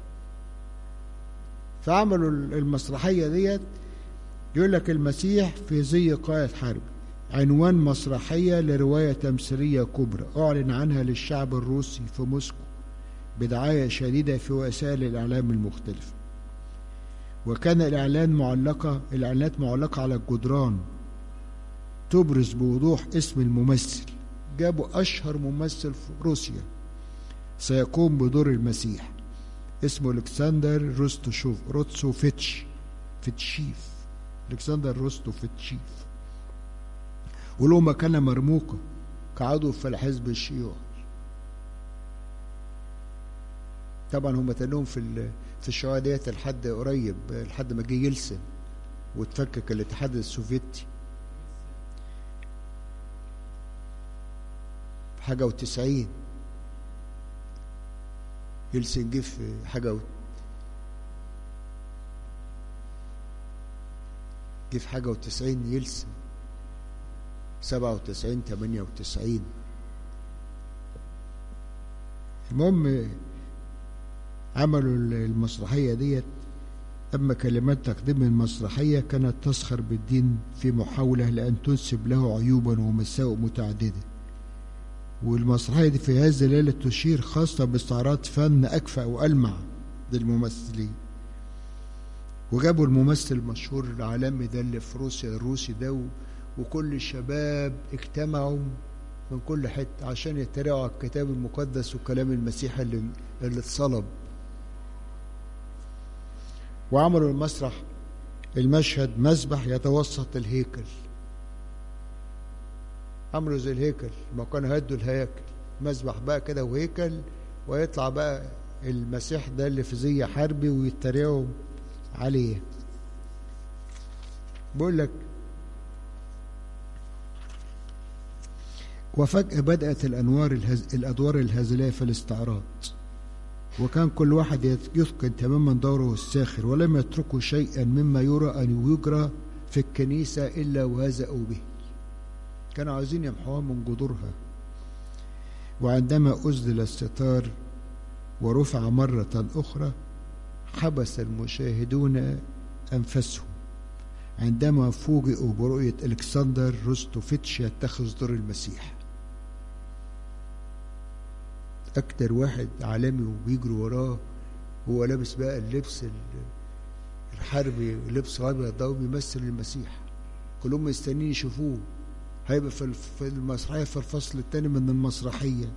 فعملوا المسرحيه ديت، يقول لك المسيح في زي قائد حرب، عنوان مسرحية لرواية تمثيلية كبرى أعلن عنها للشعب الروسي في موسكو بدعاية شديدة في وسائل الإعلام المختلفة. وكان الإعلانات معلقة على الجدران تبرز بوضوح اسم الممثل. جابوا أشهر ممثل في روسيا سيقوم بدور المسيح، اسمه ألكسندر روستوفيتشيف. ألكسندر روستوفيتشيف، وله مكانة مرموقة كعضو في الحزب الشيوعي. طبعا هم تنهم في الشيوعية ديت لحد قريب، لحد ما جه يلسن وتفكك الاتحاد السوفيتي في حاجة و90. يلسن جه في حاجة و90 يلسن 97 98. المهم عملوا المسرحية ديت. أما كلمات تقديم المسرحية كانت تسخر بالدين في محاولة لأن تنسب له عيوبا ومساوئ متعددة. والمسرحية دي في هذه الليلة تشير خاصة باستعراض فن أكفأ وألمع للممثلين. وجابوا الممثل المشهور العالمي ده اللي في روسيا، الروسي ده، وكل الشباب اجتمعوا من كل حتة عشان يتريقوا على الكتاب المقدس وكلام المسيح اللي اتصلب. وعملوا المشهد مسبح يتوسط الهيكل. عملوا زي الهيكل، ما كانوا هدوا الهياكل، مسبح بقى كده وهيكل، ويطلع بقى المسيح ده اللي في زي حربي ويتريقوا عليه. بقول لك وفجأة بدأت الأدوار الهزلية في الاستعراض، وكان كل واحد يتقن تماما دوره الساخر، ولم يتركوا شيئا مما يرى أن يجرى في الكنيسة إلا وهزأوا به. كانوا عايزين يمحوها من جذورها. وعندما أسدل الستار ورفع مرة أخرى حبس المشاهدون أنفسهم، عندما فوجئوا برؤية ألكسندر روستوفيتش يتخذ دور المسيح. أكتر واحد عالمي وبيجروا وراه، هو لابس بقى اللبس الحربي، لبس أبيض ده، وبيمثل المسيح. كلهم مستنيين يشوفوه. هيبقى في المسرحية في الفصل الثاني من المسرحية.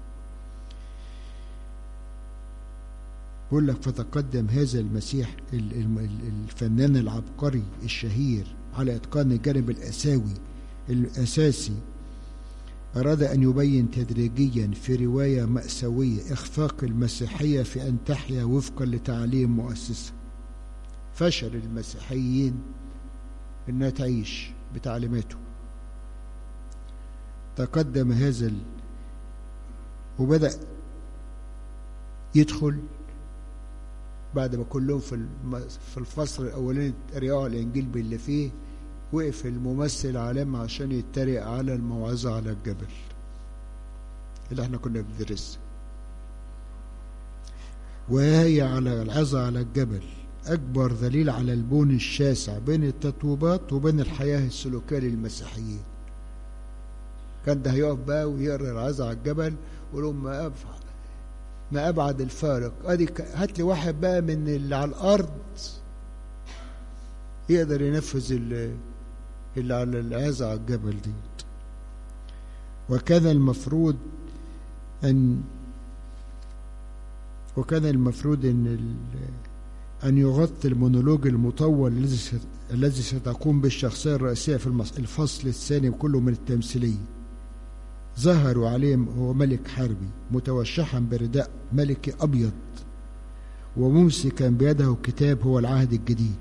بقول لك فتقدم هذا المسيح الفنان العبقري الشهير على إتقان الجانب الأساسي. أراد أن يبين تدريجيا في رواية مأساوية إخفاق المسيحية في أن تحيا وفقا لتعليم مؤسسها. فشل المسيحيين أنها تعيش بتعليماته. تقدم هذا وبدأ يدخل بعد ما كلهم في الفصل الأولاني اتريقوا على الإنجيل باللي فيه. وقف الممثل عالم عشان يتريق على الموعظة على الجبل اللي احنا كنا بندرسها. وهي على العظة على الجبل أكبر دليل على البون الشاسع بين التطويبات وبين الحياة السلوكية للمسيحيين. كان ده هيقف بقى ويقرأ العظة على الجبل ولهم ما أبعد الفارق. أدي هات لي واحد بقى من اللي على الأرض يقدر ينفذ اللي على العظة على الجبل دي. وكان المفروض أن يغطي المونولوج المطول الذي ستقوم بالشخصية الرئيسية في الفصل الثاني كله من التمثيلية. ظهروا عليه هو ملك حربي متوشحا برداء ملكي أبيض وممسكا بيده كتاب هو العهد الجديد.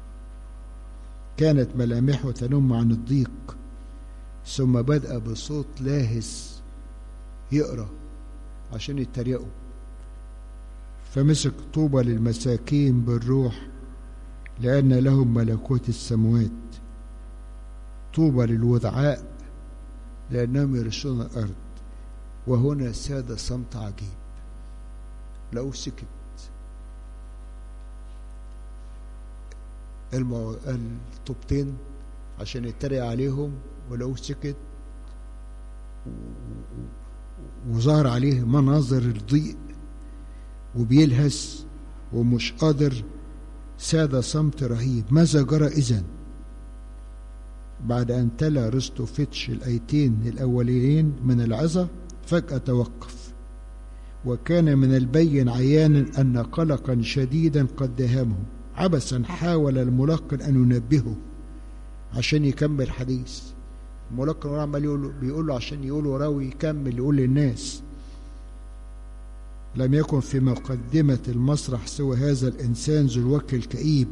كانت ملامحه تنم عن الضيق، ثم بدأ بصوت لاهس يقرأ عشان يتريقوا. فمسك طوبى للمساكين بالروح لأن لهم ملكوت السماوات، طوبى للوضعاء لأنهم يرثون الأرض. وهنا ساد صمت عجيب، لو سكت الطوبتين عشان يتريق عليهم، ولو سكت وظهر عليه مناظر الضيق وبيلهس ومش قادر. ساد صمت رهيب. ماذا جرى إذن؟ بعد أن تلا روستوفيتش الآيتين الأولين من العظة فجأة توقف، وكان من البين عيانا أن قلقا شديدا قد داهمه. عبثا حاول الملقن أن ينبهه عشان يكمل حديث. الملقن عمال بيقول له عشان يقول وراه ويكمل يقول للناس. لم يكن في مقدمة المسرح سوى هذا الإنسان ذو الوجه الكئيب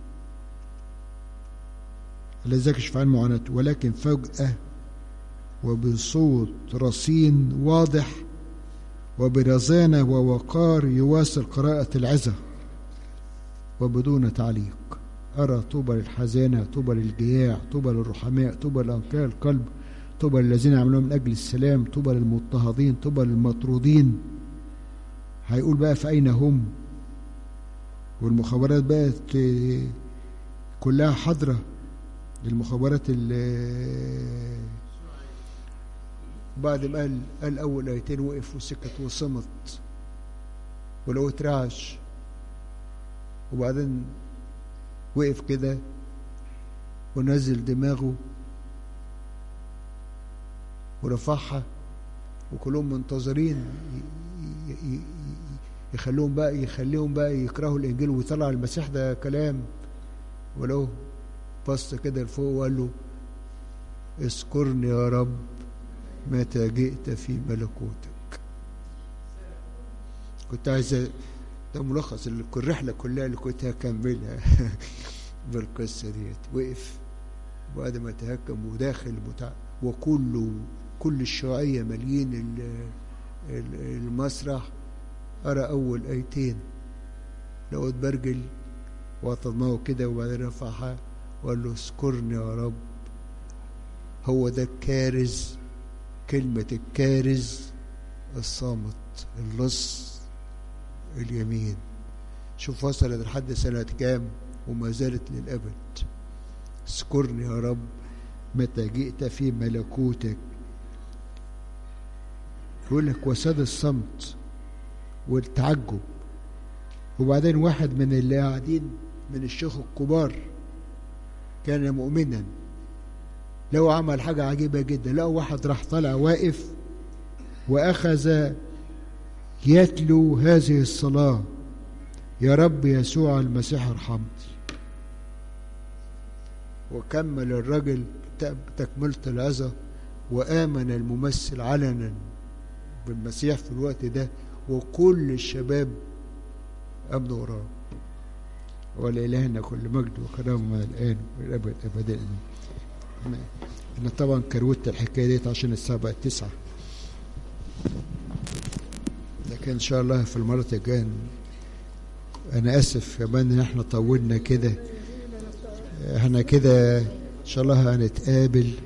الذي يكشف عن معاناته، ولكن فجأة وبصوت رصين واضح وبرزانة ووقار يواصل قراءة العظة وبدون تعليق. أرى طوبى للحزانة، طوبى للجياع، طوبى للرحماء، طوبى لأنقياء القلب، طوبى للذين يعملون من أجل السلام، طوبى للمضطهدين، طوبى للمطرودين. هيقول بقى في أين هم، والمخابرات بقت كلها حاضرة. المخابرات بعد ما قال أول آيتين وقف وسكت وصمت ولو اترعش، وبعدين وقف كده ونزل دماغه ورفعها، وكلهم منتظرين يخليهم بقى يكرهوا الإنجيل ويطلع المسيح ده كلام. ولو بص كده لفوق وقال له اذكرني يا رب متى جئت في ملكوتك. كنت عايز ده ملخص الرحلة كلها اللي كنت هكملها بالقصة ديت. وقف بعد ما تهكم وداخل كل الشيوعية مليين المسرح. أرى أول آيتين لو اتبرجل وطمعه كده، وبعدين رفعها وقال له اذكرني يا رب. هو ده الكارز، كلمة الكارز الصامت اللص اليمين. شوف وصلت لحد سنة كام وما زالت للأبد. اذكرني يا رب متى جئت في ملكوتك. يقول لك وساد الصمت والتعجب. وبعدين واحد من اللي قاعدين من الشيوخ الكبار كان مؤمنا، لو عمل حاجة عجيبة جدا، لو واحد راح طالع واقف وأخذ يتلو هذه الصلاة: يا رب يسوع المسيح ارحمني. وكمل الرجل تكملة العظة، وآمن الممثل علنا بالمسيح في الوقت ده، وكل الشباب أمنوا وراه. ولإلهنا كل مجد وكرامة الآن والأبد أبدا. أنا طبعا كروت الحكاية ديت عشان الساعة بقت 9، لكن إن شاء الله في المرة الجاية. أنا آسف كمان إن إحنا طولنا كده. إحنا كده إن شاء الله هنتقابل